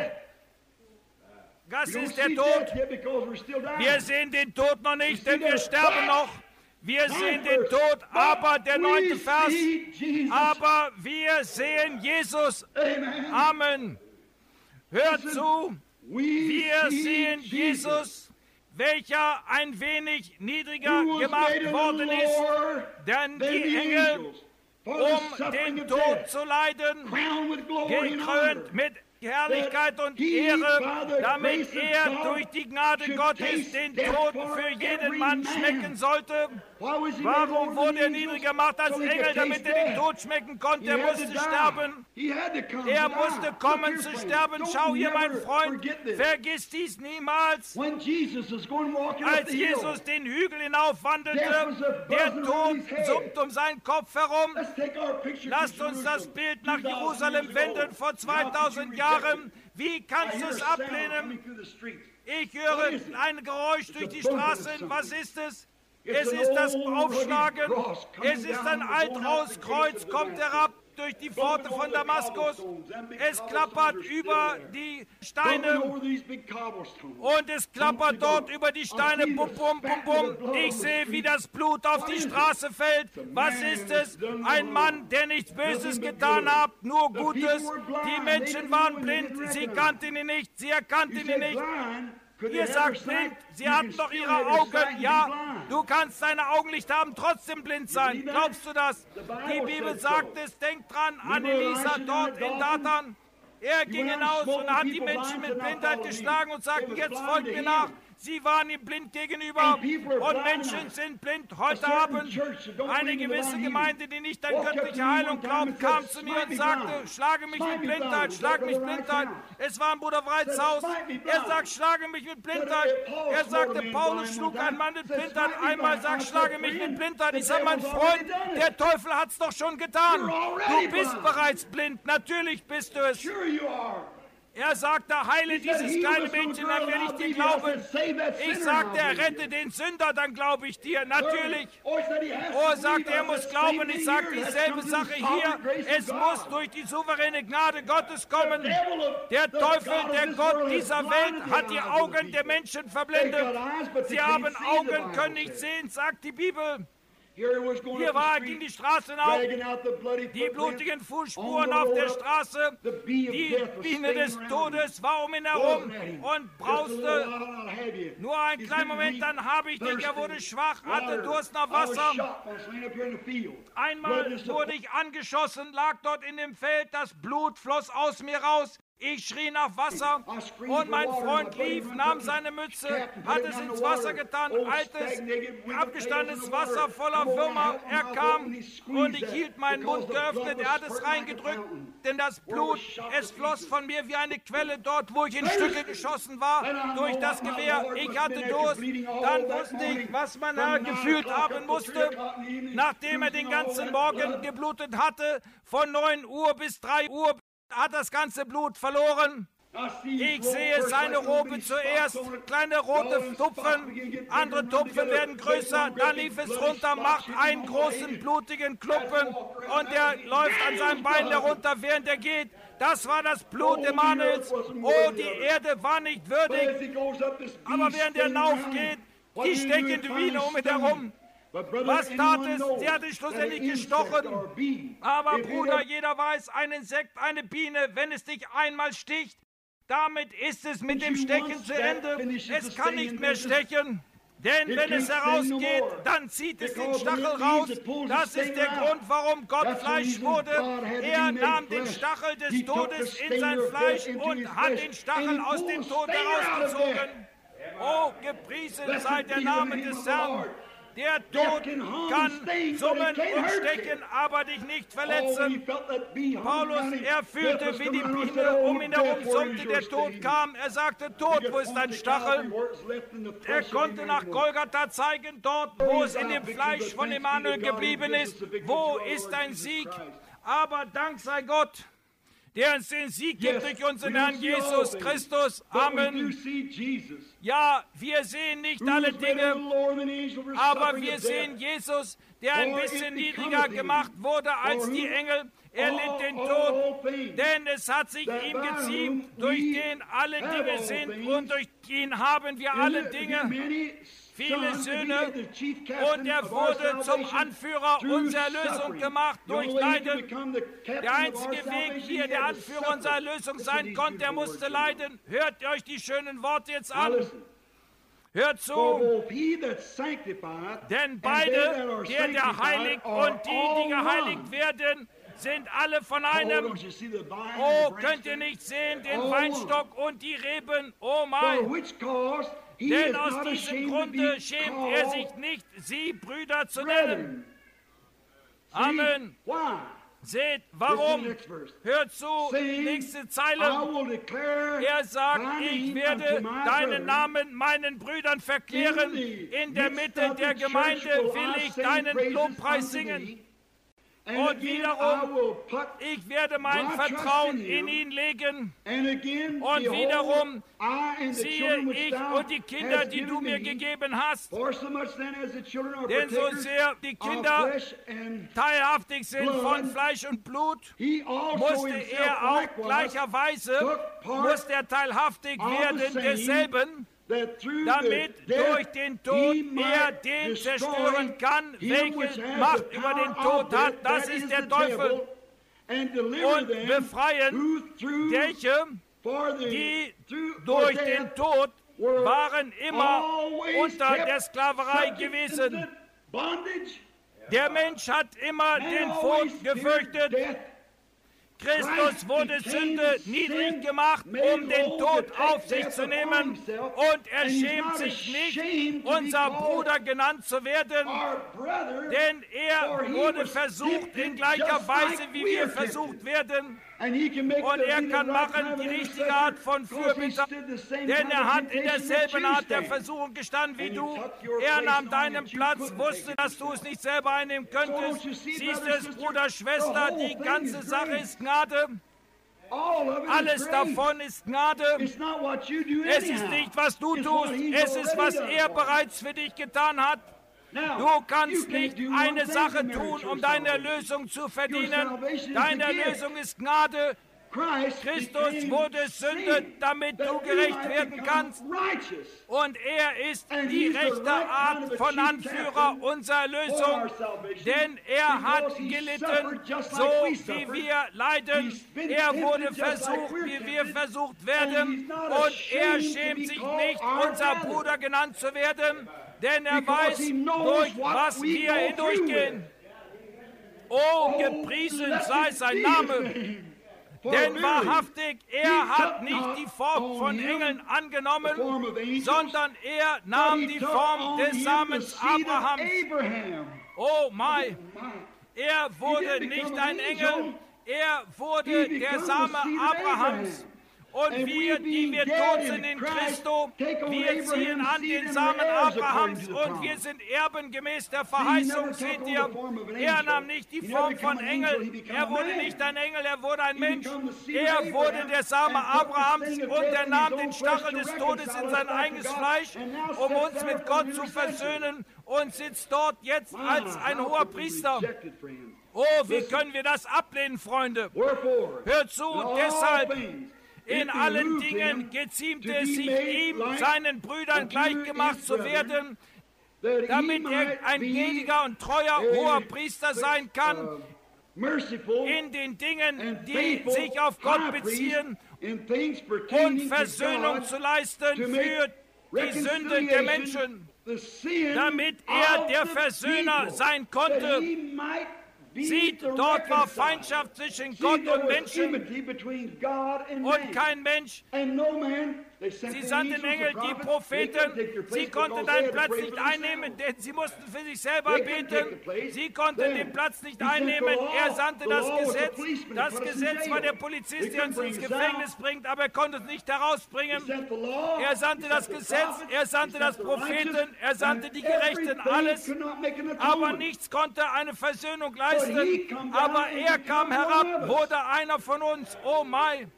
Das ist der Tod. Wir sehen den Tod noch nicht, denn wir sterben noch. Wir sehen den Tod, aber der neunte Vers. Aber wir sehen Jesus. Amen. Hört zu. Wir sehen Jesus, welcher ein wenig niedriger gemacht worden ist, denn die Engel, um den Tod zu leiden, gekrönt mit Herrlichkeit und Ehre, damit er durch die Gnade Gottes den Tod für jeden Mann schmecken sollte. Warum wurde er niedrig gemacht als Engel, damit er den Tod schmecken konnte? Er musste sterben. Er musste kommen zu sterben. Schau hier, mein Freund, vergiss dies niemals. Als Jesus den Hügel hinaufwandelte, der Tod summt um seinen Kopf herum. Lasst uns das Bild nach Jerusalem wenden vor zweitausend Jahren. Wie kannst du es ablehnen? Ich höre ein Geräusch durch die Straßen. Was ist es? Es ist das Aufschlagen. Es ist ein Altrauskreuz, kommt herab durch die Pforte von Damaskus. Es klappert über die Steine und es klappert dort über die Steine. Bum, bum, bum, bum. Ich sehe, wie das Blut auf die Straße fällt. Was ist es? Ein Mann, der nichts Böses getan hat, nur Gutes. Die Menschen waren blind. Sie kannten ihn nicht. Sie erkannten ihn nicht. Ihr sagt blind, sie hatten doch ihre Augen. Ja, du kannst deine Augen nicht haben, trotzdem blind sein. Glaubst du das? Die Bibel sagt es, denk dran an Elisa dort in Dathan. Er ging hinaus und hat die Menschen mit Blindheit geschlagen und sagte, jetzt folgt mir nach. Sie waren ihm blind gegenüber und Menschen sind blind. Heute Abend eine gewisse Gemeinde, die nicht an göttliche Heilung glaubt, kam zu mir und sagte, schlage mich mit Blindheit, schlage mich mit Blindheit. Es war ein Bruder Wrights Haus. Er sagt, schlage mich mit Blindheit. Er sagte, Paulus schlug einen Mann mit Blindheit. Einmal sagt, schlage mich mit Blindheit. Ich sage, mein Freund, der Teufel hat es doch schon getan. Du bist bereits blind. Natürlich bist du es. Er sagte, heile dieses kleine Mädchen, dann will ich dir glauben. Ich sagte, er rette den Sünder, dann glaube ich dir. Natürlich. Oh, er sagte, er muss glauben. Ich sage dieselbe Sache hier. Es muss durch die souveräne Gnade Gottes kommen. Der Teufel, der Gott dieser Welt, hat die Augen der Menschen verblendet. Sie haben Augen, können nicht sehen, sagt die Bibel. Hier war er, ging die Straße hinauf, die blutigen Fußspuren auf der Straße, die Biene des Todes war um ihn herum und brauste. Nur einen kleinen Moment, dann habe ich dich, er wurde schwach, hatte Durst nach Wasser. Einmal wurde ich angeschossen, lag dort in dem Feld, das Blut floss aus mir raus. Ich schrie nach Wasser und mein Freund lief, nahm seine Mütze, hat es ins Wasser getan, altes, abgestandenes Wasser voller Würmer. Er kam und ich hielt meinen Mund geöffnet, er hat es reingedrückt, denn das Blut, es floss von mir wie eine Quelle dort, wo ich in Stücke geschossen war, durch das Gewehr. Ich hatte Durst, dann wusste ich, was mein Herr gefühlt haben musste, nachdem er den ganzen Morgen geblutet hatte, von neun Uhr bis drei Uhr. Hat das ganze Blut verloren. Ich sehe seine Robe zuerst, kleine rote Tupfen, andere Tupfen werden größer, dann lief es runter, macht einen großen blutigen Klumpen und er läuft an seinem Bein herunter, während er geht. Das war das Blut Emanuels. Oh, die Erde war nicht würdig, aber während er hinaufgeht, die stechende Biene um ihn herum. Was tat es? Sie hat ihn schlussendlich gestochen. Aber Bruder, jeder weiß, ein Insekt, eine Biene, wenn es dich einmal sticht, damit ist es mit dem Stechen zu Ende. Es kann nicht mehr stechen. Denn wenn es herausgeht, dann zieht es den Stachel raus. Das ist der Grund, warum Gott Fleisch wurde. Er nahm den Stachel des Todes in sein Fleisch und hat den Stachel aus dem Tod herausgezogen. Oh, gepriesen sei der Name des Herrn. Der Tod kann summen und stechen, aber dich nicht verletzen. Paulus, er fühlte, wie die Biene um ihn herum summte, der Tod kam. Er sagte, Tod, wo ist dein Stachel? Er konnte nach Golgatha zeigen, dort, wo es in dem Fleisch von Emanuel geblieben ist. Wo ist dein Sieg? Aber Dank sei Gott, der uns den Sieg gibt durch unseren Herrn Jesus Christus. Amen. Ja, wir sehen nicht alle Dinge, aber wir sehen Jesus, der ein bisschen niedriger gemacht wurde als die Engel. Er litt den Tod, denn es hat sich ihm geziemt, durch den alle Dinge sind und durch ihn haben wir alle Dinge. Viele Söhne, und er wurde zum Anführer unserer Erlösung gemacht durch Leiden. Der einzige Weg, wie er der Anführer unserer Erlösung sein konnte, er musste leiden. Hört euch die schönen Worte jetzt an. Hört zu, denn beide, der, der heiligt und die, die geheiligt werden, sind alle von einem. Oh, könnt ihr nicht sehen, den Weinstock und die Reben, oh mein. Denn aus diesem Grunde schämt er sich nicht, sie Brüder zu nennen. Amen. Seht, warum? Hört zu, nächste Zeile. Er sagt, ich werde deinen Namen meinen Brüdern verklären. In der Mitte der Gemeinde will ich deinen Lobpreis singen. Und wiederum, ich werde mein Vertrauen in ihn legen. Und wiederum, siehe ich und die Kinder, die du mir gegeben hast. Denn so sehr die Kinder teilhaftig sind von Fleisch und Blut, musste er auch gleicherweise, musste er teilhaftig werden desselben, damit durch den Tod er den zerstören kann, welches Macht über den Tod hat, das ist der Teufel, und befreien, welche, die durch den Tod waren immer unter der Sklaverei gewesen. Der Mensch hat immer den Tod gefürchtet. Christus wurde Sünde niedrig gemacht, um den Tod auf sich zu nehmen. Und er schämt sich nicht, unser Bruder genannt zu werden, denn er wurde versucht in gleicher Weise, wie wir versucht werden. Und er kann machen die richtige Art von Fürbitte, denn er hat in derselben Art der Versuchung gestanden wie du. Er nahm deinen Platz, wusste, dass du es nicht selber einnehmen könntest. Siehst du es, Bruder, Schwester, die ganze Sache ist Gnade. Alles davon ist Gnade. Es ist nicht, was du tust, es ist, was er bereits für dich getan hat. Du kannst nicht eine Sache tun, um deine Erlösung zu verdienen. Deine Erlösung ist Gnade. Christus wurde Sünde, damit du gerecht werden kannst. Und er ist die rechte Art von Anführer unserer Erlösung, denn er hat gelitten, so wie wir leiden. Er wurde versucht, wie wir versucht werden. Und er schämt sich nicht, unser Bruder genannt zu werden, denn er weiß, durch was wir hindurchgehen. Oh, gepriesen sei sein Name. Denn wahrhaftig, er hat nicht die Form von Engeln angenommen, sondern er nahm die Form des Samens Abrahams. Oh mein, er wurde nicht ein Engel, er wurde der Same Abrahams. Und wir, die wir tot sind in Christo, wir ziehen an den Samen Abrahams und wir sind Erben gemäß der Verheißung, seht ihr. Er nahm nicht die Form von Engel, er wurde nicht ein Engel, er wurde ein Mensch. Er wurde der Same Abrahams und er nahm den Stachel des Todes in sein eigenes Fleisch, um uns mit Gott zu versöhnen und sitzt dort jetzt als ein hoher Priester. Oh, wie können wir das ablehnen, Freunde? Hört zu, deshalb... In allen Dingen geziemt es sich ihm, seinen Brüdern gleichgemacht zu werden, damit er ein gnädiger und treuer hoher Priester sein kann, in den Dingen, die sich auf Gott beziehen, und Versöhnung zu leisten für die Sünden der Menschen, damit er der Versöhner sein konnte. Sieht, dort war Feindschaft zwischen Gott und Menschen und kein Mensch. Sie sandten Engel, die Propheten, sie konnten deinen Platz nicht einnehmen, denn sie mussten für sich selber beten. Sie konnten den Platz nicht einnehmen. Er sandte das Gesetz. Das Gesetz war der Polizist, der uns ins Gefängnis bringt, aber er konnte es nicht herausbringen. Er sandte das Gesetz, er sandte das Propheten, er sandte die Gerechten, alles. Aber nichts konnte eine Versöhnung leisten. Aber er kam herab, wurde einer von uns. Oh mein!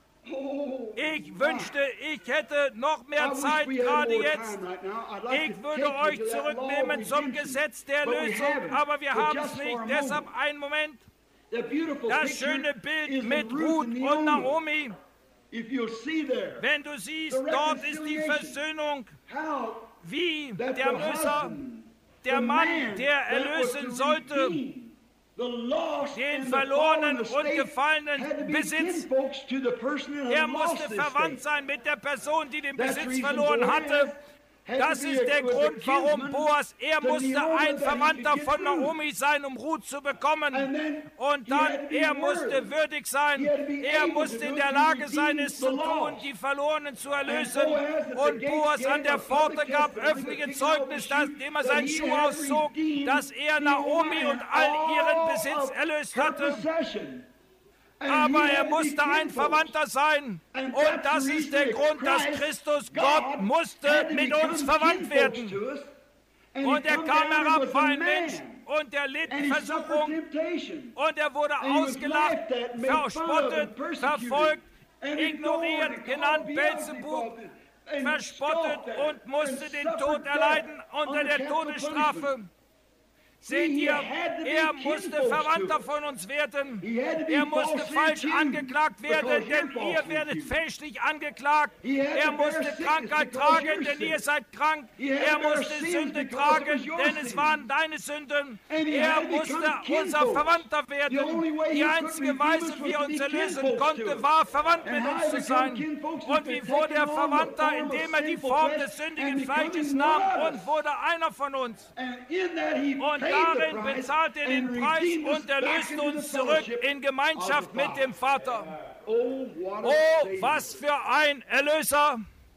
Ich wünschte, ich hätte noch mehr Zeit, gerade jetzt. Ich würde euch zurücknehmen zum Gesetz der Erlösung, aber wir haben es nicht. Deshalb einen Moment. Das schöne Bild mit Ruth und Naomi. Wenn du siehst, dort ist die Versöhnung, wie der Erlöser, der Mann, der erlösen sollte, den verlorenen und gefallenen Besitz. Er musste verwandt sein mit der Person, die den Besitz verloren hatte. Das ist der Grund, warum Boas, er musste ein Verwandter von Naomi sein, um Ruth zu bekommen. Und dann, er musste würdig sein, er musste in der Lage sein, es zu tun, die Verlorenen zu erlösen. Und Boas an der Pforte gab öffentliche Zeugnis, indem er seinen Schuh auszog, dass er Naomi und all ihren Besitz erlöst hatte. Aber er musste ein Verwandter sein. Und das ist der Grund, dass Christus, Gott, musste mit uns verwandt werden. Und er kam herab, war ein Mensch, und er litt Versuchung. Und er wurde ausgelacht, verspottet, verfolgt, ignoriert, genannt Beelzebub, verspottet und musste den Tod erleiden unter der Todesstrafe. Seht ihr, er musste Verwandter von uns werden. Er musste falsch angeklagt werden, denn ihr werdet fälschlich angeklagt. Er musste Krankheit tragen, denn ihr seid krank. Er musste Sünde tragen, denn es waren deine Sünden. Er musste unser Verwandter werden. Die einzige Weise, wie er uns erlösen konnte, war, verwandt mit uns zu sein. Und wie wurde er Verwandter? Indem er die Form des sündigen Fleisches nahm und wurde einer von uns. Und darin bezahlte er den Preis und erlöste uns zurück in Gemeinschaft mit dem Vater. Oh, was für ein Erlöser!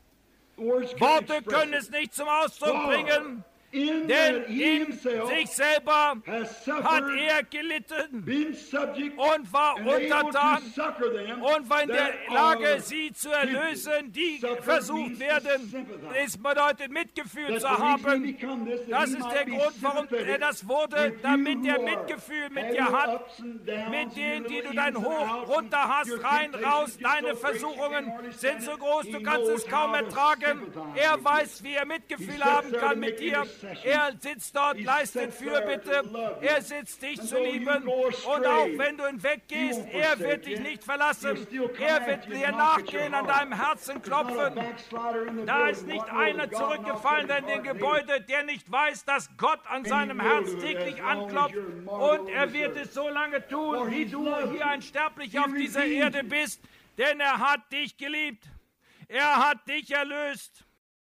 Worte können es nicht zum Ausdruck bringen. Denn in sich selber hat er gelitten und war untertan und war in der Lage, sie zu erlösen, die versucht werden. Es bedeutet, Mitgefühl zu haben. Das ist der Grund, warum er das wurde, damit er Mitgefühl mit dir hat, mit denen, die du dein Hoch, runter hast, rein, raus. Deine Versuchungen sind so groß, du kannst es kaum ertragen. Er weiß, wie er Mitgefühl haben kann mit dir. Er sitzt dort, leistet Fürbitte, er sitzt dich zu lieben und auch wenn du hinweggehst, er wird dich nicht verlassen, er wird dir nachgehen, an deinem Herzen klopfen. Da ist nicht einer zurückgefallen in dem Gebäude, der nicht weiß, dass Gott an seinem Herz täglich anklopft und er wird es so lange tun, wie du hier ein Sterblicher auf dieser Erde bist, denn er hat dich geliebt, er hat dich erlöst.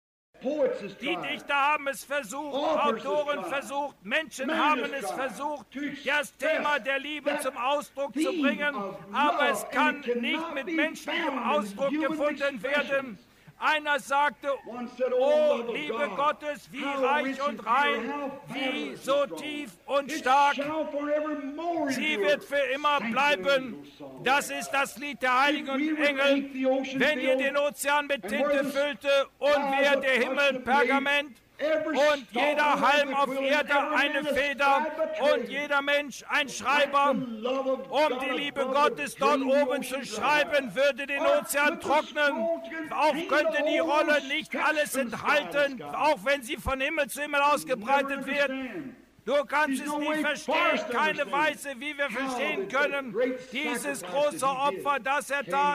Die Dichter haben es versucht, Autoren versucht, Menschen haben es versucht, das Thema der Liebe zum Ausdruck zu bringen, aber es kann nicht mit menschlichem Ausdruck gefunden werden. Einer sagte, oh, Liebe Gottes, wie reich und rein, wie so tief und stark. Sie wird für immer bleiben. Das ist das Lied der Heiligen und Engel. Wenn ihr den Ozean mit Tinte füllte und wäre der Himmel Pergament, und jeder Halm auf Erde eine Feder und jeder Mensch ein Schreiber, um die Liebe Gottes dort oben zu schreiben, würde den Ozean trocknen. Auch könnte die Rolle nicht alles enthalten, auch wenn sie von Himmel zu Himmel ausgebreitet wird. Du kannst es nie verstehen, keine Weise, wie wir verstehen können, dieses große Opfer, das er tat.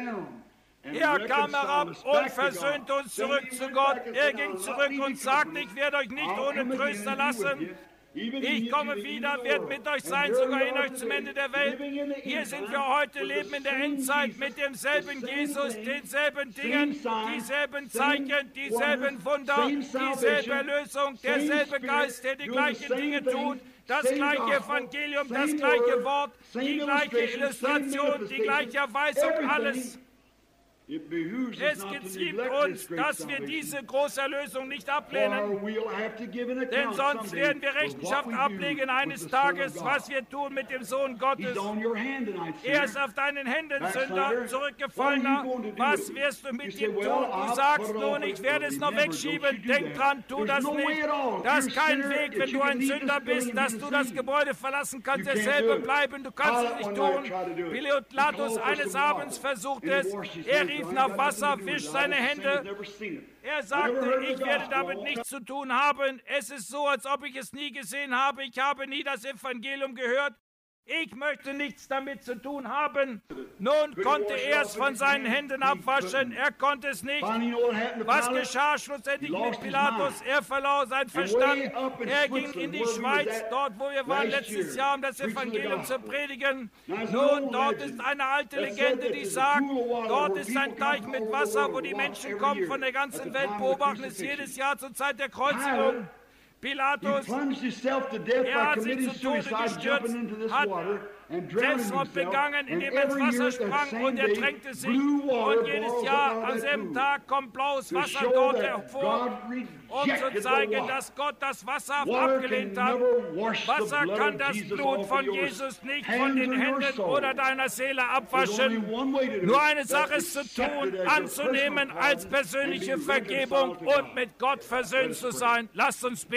Er kam herab und versöhnte uns zurück zu Gott. Er ging zurück und sagte, ich werde euch nicht ohne Tröster lassen. Ich komme wieder, werde mit euch sein, sogar in euch zum Ende der Welt. Hier sind wir heute, leben in der Endzeit mit demselben Jesus, denselben Dingen, dieselben Zeichen, dieselben Wunder, dieselbe Erlösung, derselbe Geist, der die gleichen Dinge tut. Das gleiche Evangelium, das gleiche Wort, die gleiche Illustration, die gleiche Erweisung, alles. Es geziemt uns, dass wir diese große Erlösung nicht ablehnen, denn sonst werden wir Rechenschaft ablegen eines Tages, was wir tun mit dem Sohn Gottes. Er ist auf deinen Händen, Sünder, zurückgefallener. Was wirst du mit ihm tun? Du sagst nun, ich werde es noch wegschieben. Denk dran, tu das nicht. Das ist kein Weg, wenn du ein Sünder bist, dass du das Gebäude verlassen kannst, derselbe bleiben. Du kannst es nicht tun. Pilatus eines Abends versucht es. Er rief nach Wasser, wischt seine Hände. Er sagte, ich werde damit nichts zu tun haben. Es ist so, als ob ich es nie gesehen habe. Ich habe nie das Evangelium gehört. Ich möchte nichts damit zu tun haben. Nun konnte er es von seinen Händen abwaschen. Er konnte es nicht. Was geschah schlussendlich mit Pilatus? Er verlor seinen Verstand. Er ging in die Schweiz, dort wo wir waren letztes Jahr, um das Evangelium zu predigen. Nun, dort ist eine alte Legende, die sagt, dort ist ein Teich mit Wasser, wo die Menschen kommen von der ganzen Welt, beobachten es jedes Jahr zur Zeit der Kreuzigung. Pilatus, er hat sich zu Tode gestürzt, hat Selbstmord begangen, indem er ins Wasser sprang und er tränkte sich. Und jedes Jahr am selben Tag kommt blaues Wasser dort hervor, um zu zeigen, dass Gott das Wasser abgelehnt hat. Wasser kann das Blut von Jesus nicht von den Händen oder deiner Seele abwaschen. Nur eine Sache ist zu tun, anzunehmen als persönliche Vergebung und mit Gott versöhnt zu sein. Lasst uns beten.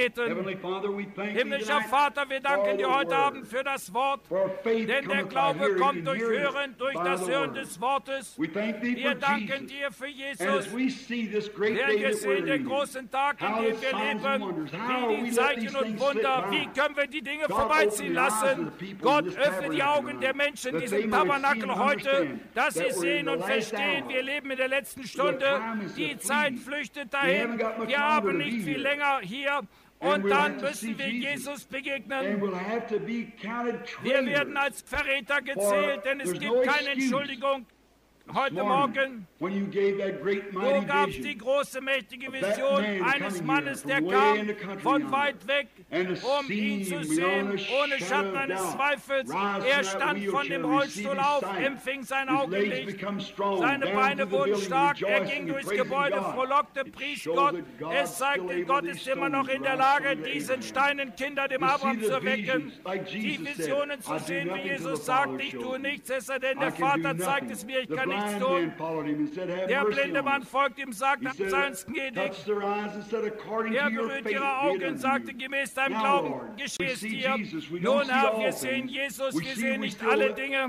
beten. Himmlischer Vater, wir danken dir heute Abend für das Wort, denn der Glaube kommt durch Hören, durch das Hören des Wortes. Wir danken dir für Jesus. Während wir sehen den großen Tag, in dem wir leben, wie die Zeichen und Wunder, wie können wir die Dinge vorbeiziehen lassen? Gott, öffne die Augen der Menschen in diesem Tabernakel heute, dass sie sehen und verstehen, wir leben in der letzten Stunde, die Zeit flüchtet dahin, wir haben nicht viel länger hier. Und dann müssen wir Jesus begegnen. Wir werden als Verräter gezählt, denn es gibt keine Entschuldigung. Heute Morgen, wo gab es die große, mächtige Vision eines Mannes, der kam von weit weg, um ihn zu sehen, ohne Schatten eines Zweifels. Er stand von dem Rollstuhl auf, empfing sein Augenlicht, seine Beine wurden stark, er ging durchs Gebäude, frohlockte, pries Gott. Es zeigte, Gott ist immer noch in der Lage, diesen Steinen Kinder dem Abraham zu wecken, die Visionen zu sehen, wie Jesus sagt, ich tue nichts, es sei denn, der Vater zeigt es mir, ich kann nicht tun. Der blinde Mann folgt ihm, sagte, sei uns gnädig. Er berührt ihre Augen, sagte, gemäß deinem Glauben geschehe es dir. Nun, Herr, wir sehen Jesus, wir sehen nicht alle Dinge.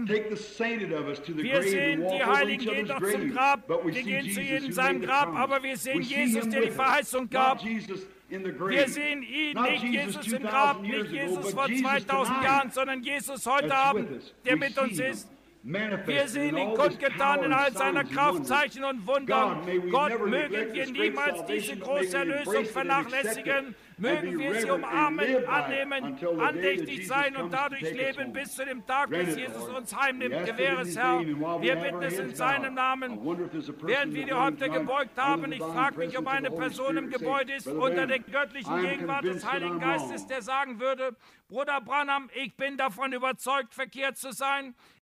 Wir sehen, die Heiligen gehen doch zum Grab, wir gehen zu jedem in seinem Grab, aber wir sehen Jesus, der die Verheißung gab. Wir sehen ihn, nicht Jesus im Grab, nicht Jesus vor zweitausend Jahren, sondern Jesus heute Abend, der mit uns ist. Wir sehen ihn kundgetan in all seiner Kraft, Zeichen und Wundern. Gott, mögen wir niemals diese große Erlösung vernachlässigen. Mögen wir sie umarmen, annehmen, andächtig sein und dadurch leben bis zu dem Tag, bis Jesus uns heimnimmt. Gewähre es, Herr. Wir bitten es in seinem Namen. Während wir die Häupter gebeugt haben, ich frage mich, ob eine Person im Gebäude ist, unter der göttlichen Gegenwart des Heiligen Geistes, der sagen würde, Bruder Branham, ich bin davon überzeugt, verkehrt zu sein.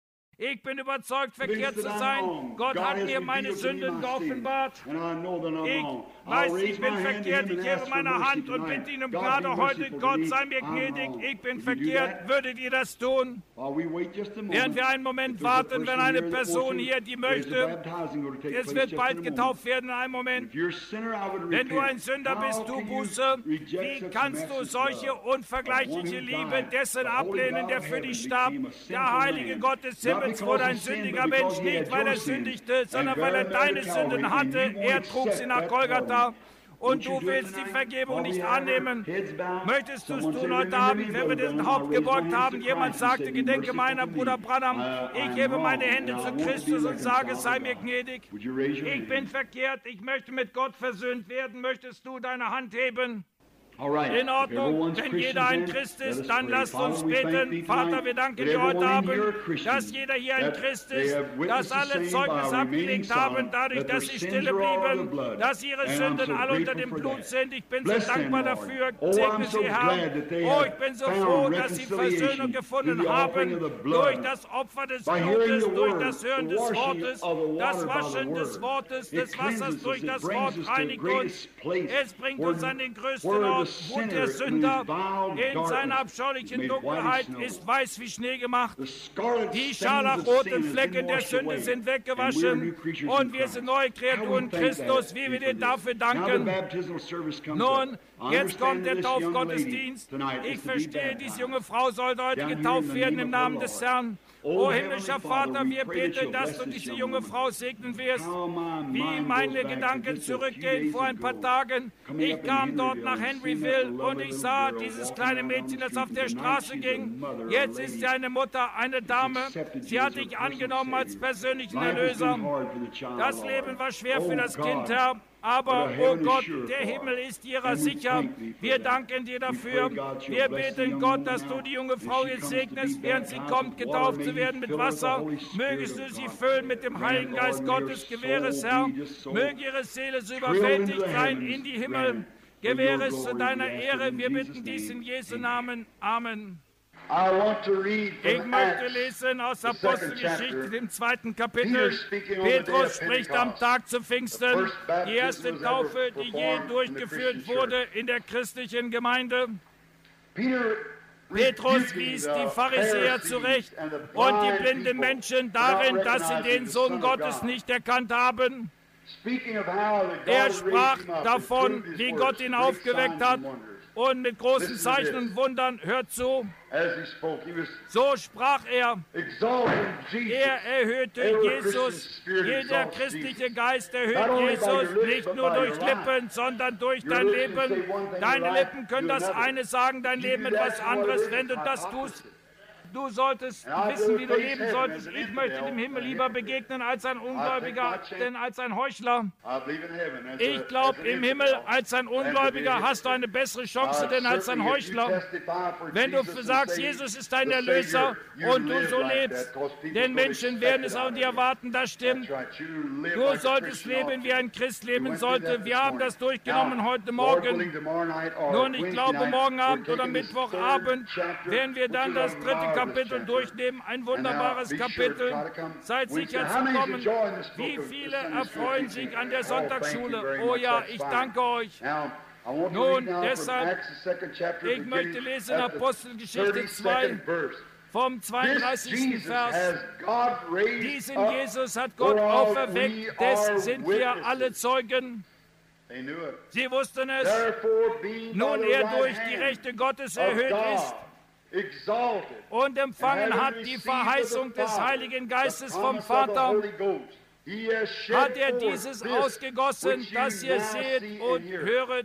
Ich bin überzeugt, verkehrt zu sein. Gott hat mir meine Sünden geoffenbart. Ich weiß, ich bin verkehrt. Ich hebe meine Hand und bitte ihn um Gnade heute. Gott sei mir gnädig. Ich bin verkehrt. Würdet ihr das tun? Während wir einen Moment warten, wenn eine Person hier, die möchte, es wird bald getauft werden in einem Moment. Wenn du ein Sünder bist, tu Buße. Wie kannst du solche unvergleichliche Liebe dessen ablehnen, der für dich starb? Der heilige Gott des Himmels wurde ein sündiger Mensch, nicht weil er sündigte, sondern weil er deine Sünden hatte. Er trug sie nach Golgatha. Und du willst die Vergebung nicht annehmen. Möchtest du es tun heute Abend, wenn wir diesen Haupt gebeugt haben? Jemand sagte, gedenke meiner, Bruder Branham, ich hebe meine Hände zu Christus und sage, sei mir gnädig. Ich bin verkehrt, ich möchte mit Gott versöhnt werden. Möchtest du deine Hand heben? In Ordnung, wenn jeder ein Christ ist, dann lasst uns beten. Vater, wir danken dir heute Abend, dass jeder hier ein Christ ist, dass alle Zeugnis abgelegt haben, dadurch, dass sie stille blieben, dass ihre Sünden alle unter dem Blut sind. Ich bin so dankbar dafür. Segne sie, Herr. Oh, ich bin so froh, dass sie Versöhnung gefunden haben durch das Opfer des Blutes, durch das Hören des Wortes, das Waschen des Wortes, des Wassers durch das Wort reinigt uns. Es bringt uns an den größten Ort, wo der Sünder in seiner abscheulichen Dunkelheit ist weiß wie Schnee gemacht. Die scharlachroten Flecken der Sünde sind weggewaschen und wir sind neue Kreaturen Christus, wie wir dir dafür danken. Nun, jetzt kommt der Taufgottesdienst. Ich verstehe, diese junge Frau sollte heute getauft werden im Namen des Herrn. O himmlischer Vater, wir beten, dass du diese junge Frau segnen wirst. Wie meine Gedanken zurückgehen vor ein paar Tagen. Ich kam dort nach Henryville und ich sah dieses kleine Mädchen, das auf der Straße ging. Jetzt ist sie eine Mutter, eine Dame. Sie hat dich angenommen als persönlichen Erlöser. Das Leben war schwer für das Kind, Herr. Aber, oh Gott, der Himmel ist ihrer sicher. Wir danken dir dafür. Wir beten Gott, dass du die junge Frau jetzt segnest, während sie kommt, getauft zu werden mit Wasser. Mögest du sie füllen mit dem Heiligen Geist Gottes. Gewähre es, Herr. Möge ihre Seele so überwältigt sein in die Himmel. Gewähre es zu deiner Ehre. Wir bitten dies in Jesu Namen. Amen. Ich möchte lesen aus Apostelgeschichte, dem zweiten Kapitel. Petrus spricht am Tag zu Pfingsten, die erste Taufe, die je durchgeführt wurde in der christlichen Gemeinde. Petrus wies die Pharisäer zurecht und die blinden Menschen darin, dass sie den Sohn Gottes nicht erkannt haben. Er sprach davon, wie Gott ihn aufgeweckt hat Und mit großen Zeichen und Wundern, hört zu, so sprach er, er erhöhte Jesus, jeder christliche Geist erhöht Jesus, nicht nur durch Lippen, sondern durch dein Leben. Deine Lippen können das eine sagen, dein Leben etwas anderes, wenn du das tust. Du solltest wissen, wie du leben solltest. Ich möchte dem Himmel lieber begegnen als ein Ungläubiger, denn als ein Heuchler. Ich glaube, im Himmel als ein Ungläubiger hast du eine bessere Chance, denn als ein Heuchler. Wenn du sagst, Jesus ist dein Erlöser und du so lebst, denn Menschen werden es auch dir erwarten, das stimmt. Du solltest leben, wie ein Christ leben sollte. Wir haben das durchgenommen heute Morgen. Nun, ich glaube, morgen Abend oder Mittwochabend werden wir dann das dritte Kapitel Kapitel durchnehmen, ein wunderbares Kapitel. Seid sicher zu kommen. Wie viele erfreuen sich an der Sonntagsschule? Oh ja, ich danke euch. Nun, deshalb, ich möchte lesen Apostelgeschichte zwei, vom zweiunddreißigsten Vers. Diesen Jesus hat Gott auferweckt, des sind wir alle Zeugen. Sie wussten es. Nun er durch die Rechte Gottes erhöht ist und empfangen hat die Verheißung des Heiligen Geistes vom Vater, hat er dieses ausgegossen, dass ihr seht und höret.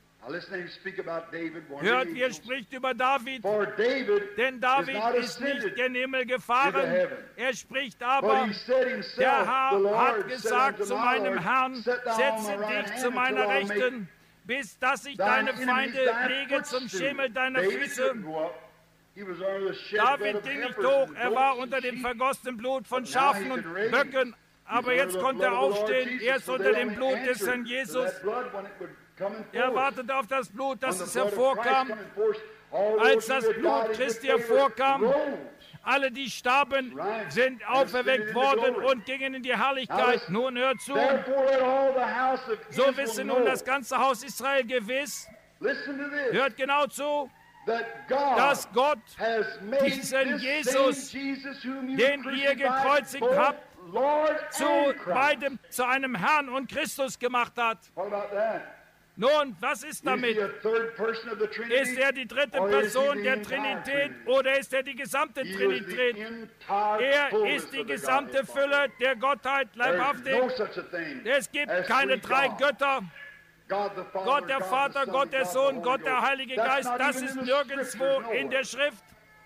Hört, wie er spricht über David, denn David ist nicht gen Himmel gefahren, er spricht aber, der Herr hat gesagt zu meinem Herrn, setze dich zu meiner Rechten, bis dass ich deine Feinde lege zum Schemel deiner Füße. David ging nicht hoch, er war unter dem vergossenen Blut von Schafen und Böcken, aber jetzt konnte er aufstehen, erst unter dem Blut des Herrn Jesus. Er wartete auf das Blut, dass es hervorkam. Als das Blut Christi hervorkam, alle, die starben, sind auferweckt worden und gingen in die Herrlichkeit. Nun hört zu, so wisse nun das ganze Haus Israel gewiss, hört genau zu, dass Gott diesen Jesus, den ihr gekreuzigt habt, zu beidem, zu einem Herrn und Christus gemacht hat. Nun, was ist damit? Ist er die dritte Person der Trinität oder ist er die gesamte Trinität? Er ist die gesamte Fülle der Gottheit leibhaftig. Es gibt keine drei Götter. Gott der Vater, Gott der Sohn, Gott der Heilige Geist, das ist nirgendwo in der Schrift.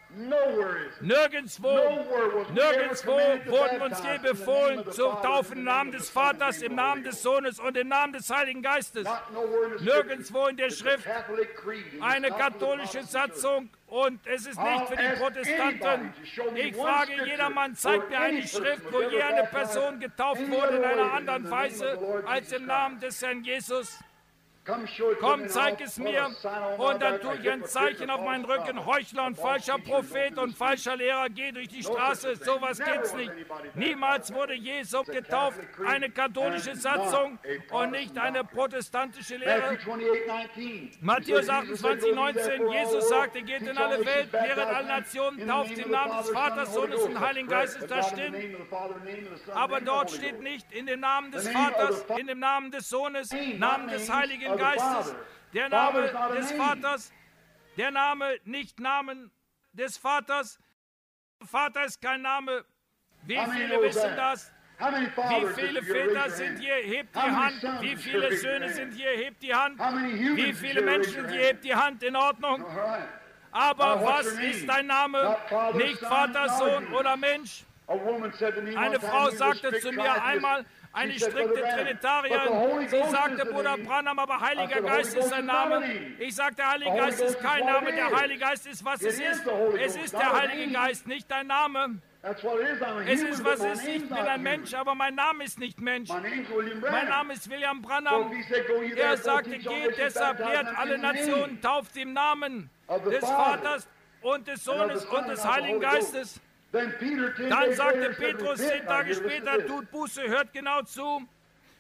Nirgendwo, nirgendwo wurden uns je befohlen, zu taufen im Namen des Vaters, im Namen des Sohnes und im Namen des Heiligen Geistes. Nirgendwo in der Schrift eine katholische Satzung und es ist nicht für die Protestanten. Ich frage jedermann, zeigt mir eine Schrift, wo je eine Person getauft wurde in einer anderen Weise als im Namen des Herrn Jesus. Komm, zeig es mir, und dann tue ich ein Zeichen auf meinen Rücken. Heuchler und falscher Prophet und falscher Lehrer, geh durch die Straße, sowas geht's nicht. Niemals wurde Jesus getauft, eine katholische Satzung und nicht eine protestantische Lehre. Matthäus achtundzwanzig, neunzehn, Jesus sagte, geht in alle Welt, lehret alle Nationen, tauft im Namen des Vaters, Sohnes und Heiligen Geistes, das stimmt. Aber dort steht nicht in dem Namen des Vaters, in dem Namen des Sohnes, Namen des Heiligen Geistes, der Name des Vaters, der Name, nicht Namen des Vaters. Vater ist kein Name. Wie viele wissen das? Wie viele Väter sind hier? Hebt die Hand. Wie viele Söhne sind hier? Hebt die Hand. Wie viele Menschen sind hier? Hebt die Hand. In Ordnung. Aber was ist dein Name? Nicht Vater, Sohn oder Mensch. Eine Frau sagte zu mir einmal, eine strikte Trinitarierin, sie sagte, Bruder Branham, aber Heiliger Geist ist sein Name. Ich sagte, Heiliger Geist ist kein Name, der Heilige Geist ist, was es ist. Es ist der Heilige Geist, nicht dein Name. Es ist, was es ist. Ich bin ein Mensch, aber mein Name ist nicht Mensch. Mein Name ist William Branham. Er sagte, geht, deshalb lehrt alle Nationen, tauft im Namen des Vaters und des Sohnes und des Heiligen Geistes. Dann sagte Petrus zehn Tage später, tut Buße, hört genau zu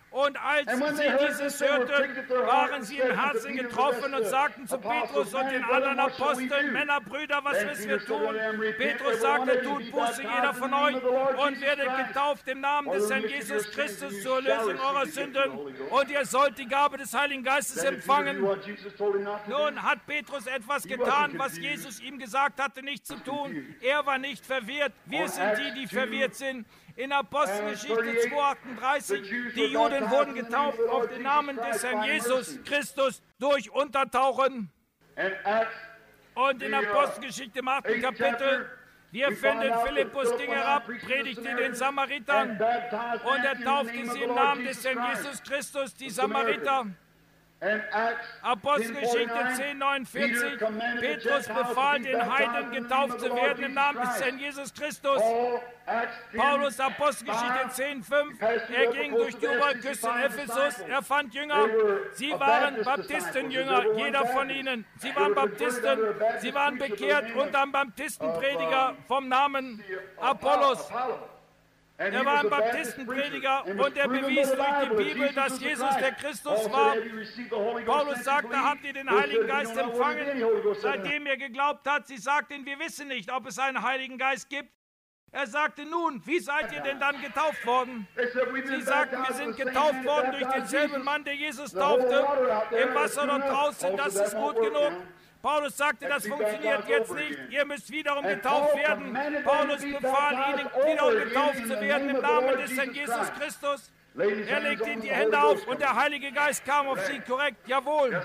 Und als sie dieses hörten, waren sie im Herzen getroffen und sagten zu Petrus und den anderen Aposteln: Männer, Brüder, was müssen wir tun? Petrus sagte: Tut Buße, jeder von euch, und werdet getauft im Namen des Herrn Jesus Christus zur Lösung eurer Sünden, und ihr sollt die Gabe des Heiligen Geistes empfangen. Nun hat Petrus etwas getan, was Jesus ihm gesagt hatte, nicht zu tun. Er war nicht verwirrt. Wir sind die, die verwirrt sind. In Apostelgeschichte zwei achtunddreißig, die Juden wurden getauft auf den Namen des Herrn Jesus Christus durch Untertauchen. Und in Apostelgeschichte im achten Kapitel, wir finden, Philippus ging herab, predigte den Samaritern, und er taufte sie im Namen des Herrn Jesus Christus, die Samariter. Apostelgeschichte zehn neunundvierzig, Petrus befahl den Heiden, getauft zu werden im Namen des Herrn Jesus Christus. Paulus, Apostelgeschichte zehn fünf, er ging durch die Oberküste in Ephesus, er fand Jünger, sie waren Baptistenjünger, jeder von ihnen. Sie waren Baptisten, sie waren bekehrt unter einem Baptistenprediger vom Namen Apollos. Er war ein Baptistenprediger und er bewies durch die Bibel, dass Jesus der Christus war. Paulus sagte: Habt ihr den Heiligen Geist empfangen, seitdem ihr geglaubt habt? Sie sagten: Wir wissen nicht, ob es einen Heiligen Geist gibt. Er sagte: Nun, wie seid ihr denn dann getauft worden? Sie sagten: Wir sind getauft worden durch denselben Mann, der Jesus taufte, im Wasser dort draußen, das ist gut genug. Paulus sagte: Das funktioniert jetzt nicht, ihr müsst wiederum getauft werden. Paulus befahl ihnen, wiederum getauft zu werden im Namen des Herrn Jesus Christus. Er legte ihnen die Hände auf und der Heilige Geist kam auf sie, korrekt, jawohl.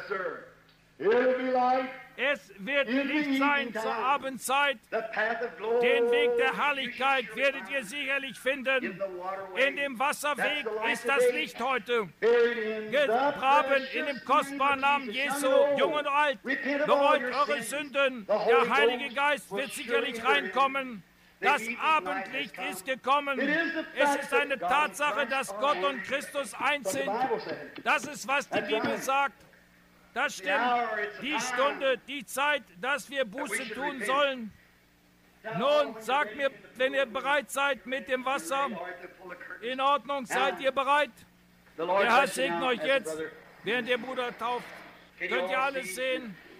Es wird Licht sein zur Abendzeit. Den Weg der Herrlichkeit werdet ihr sicherlich finden. In dem Wasserweg ist das Licht heute. Gegraben in dem kostbaren Namen Jesu, jung und alt. Bereut eure Sünden. Der Heilige Geist wird sicherlich reinkommen. Das Abendlicht ist gekommen. Es ist eine Tatsache, dass Gott und Christus eins sind. Das ist, was die Bibel sagt. Das stimmt. Die Stunde, die Zeit, dass wir Buße tun sollen. Nun, sagt mir, wenn ihr bereit seid mit dem Wasser. In Ordnung, seid ihr bereit? Der Herr segne euch jetzt, während der Bruder tauft. Könnt ihr alles sehen?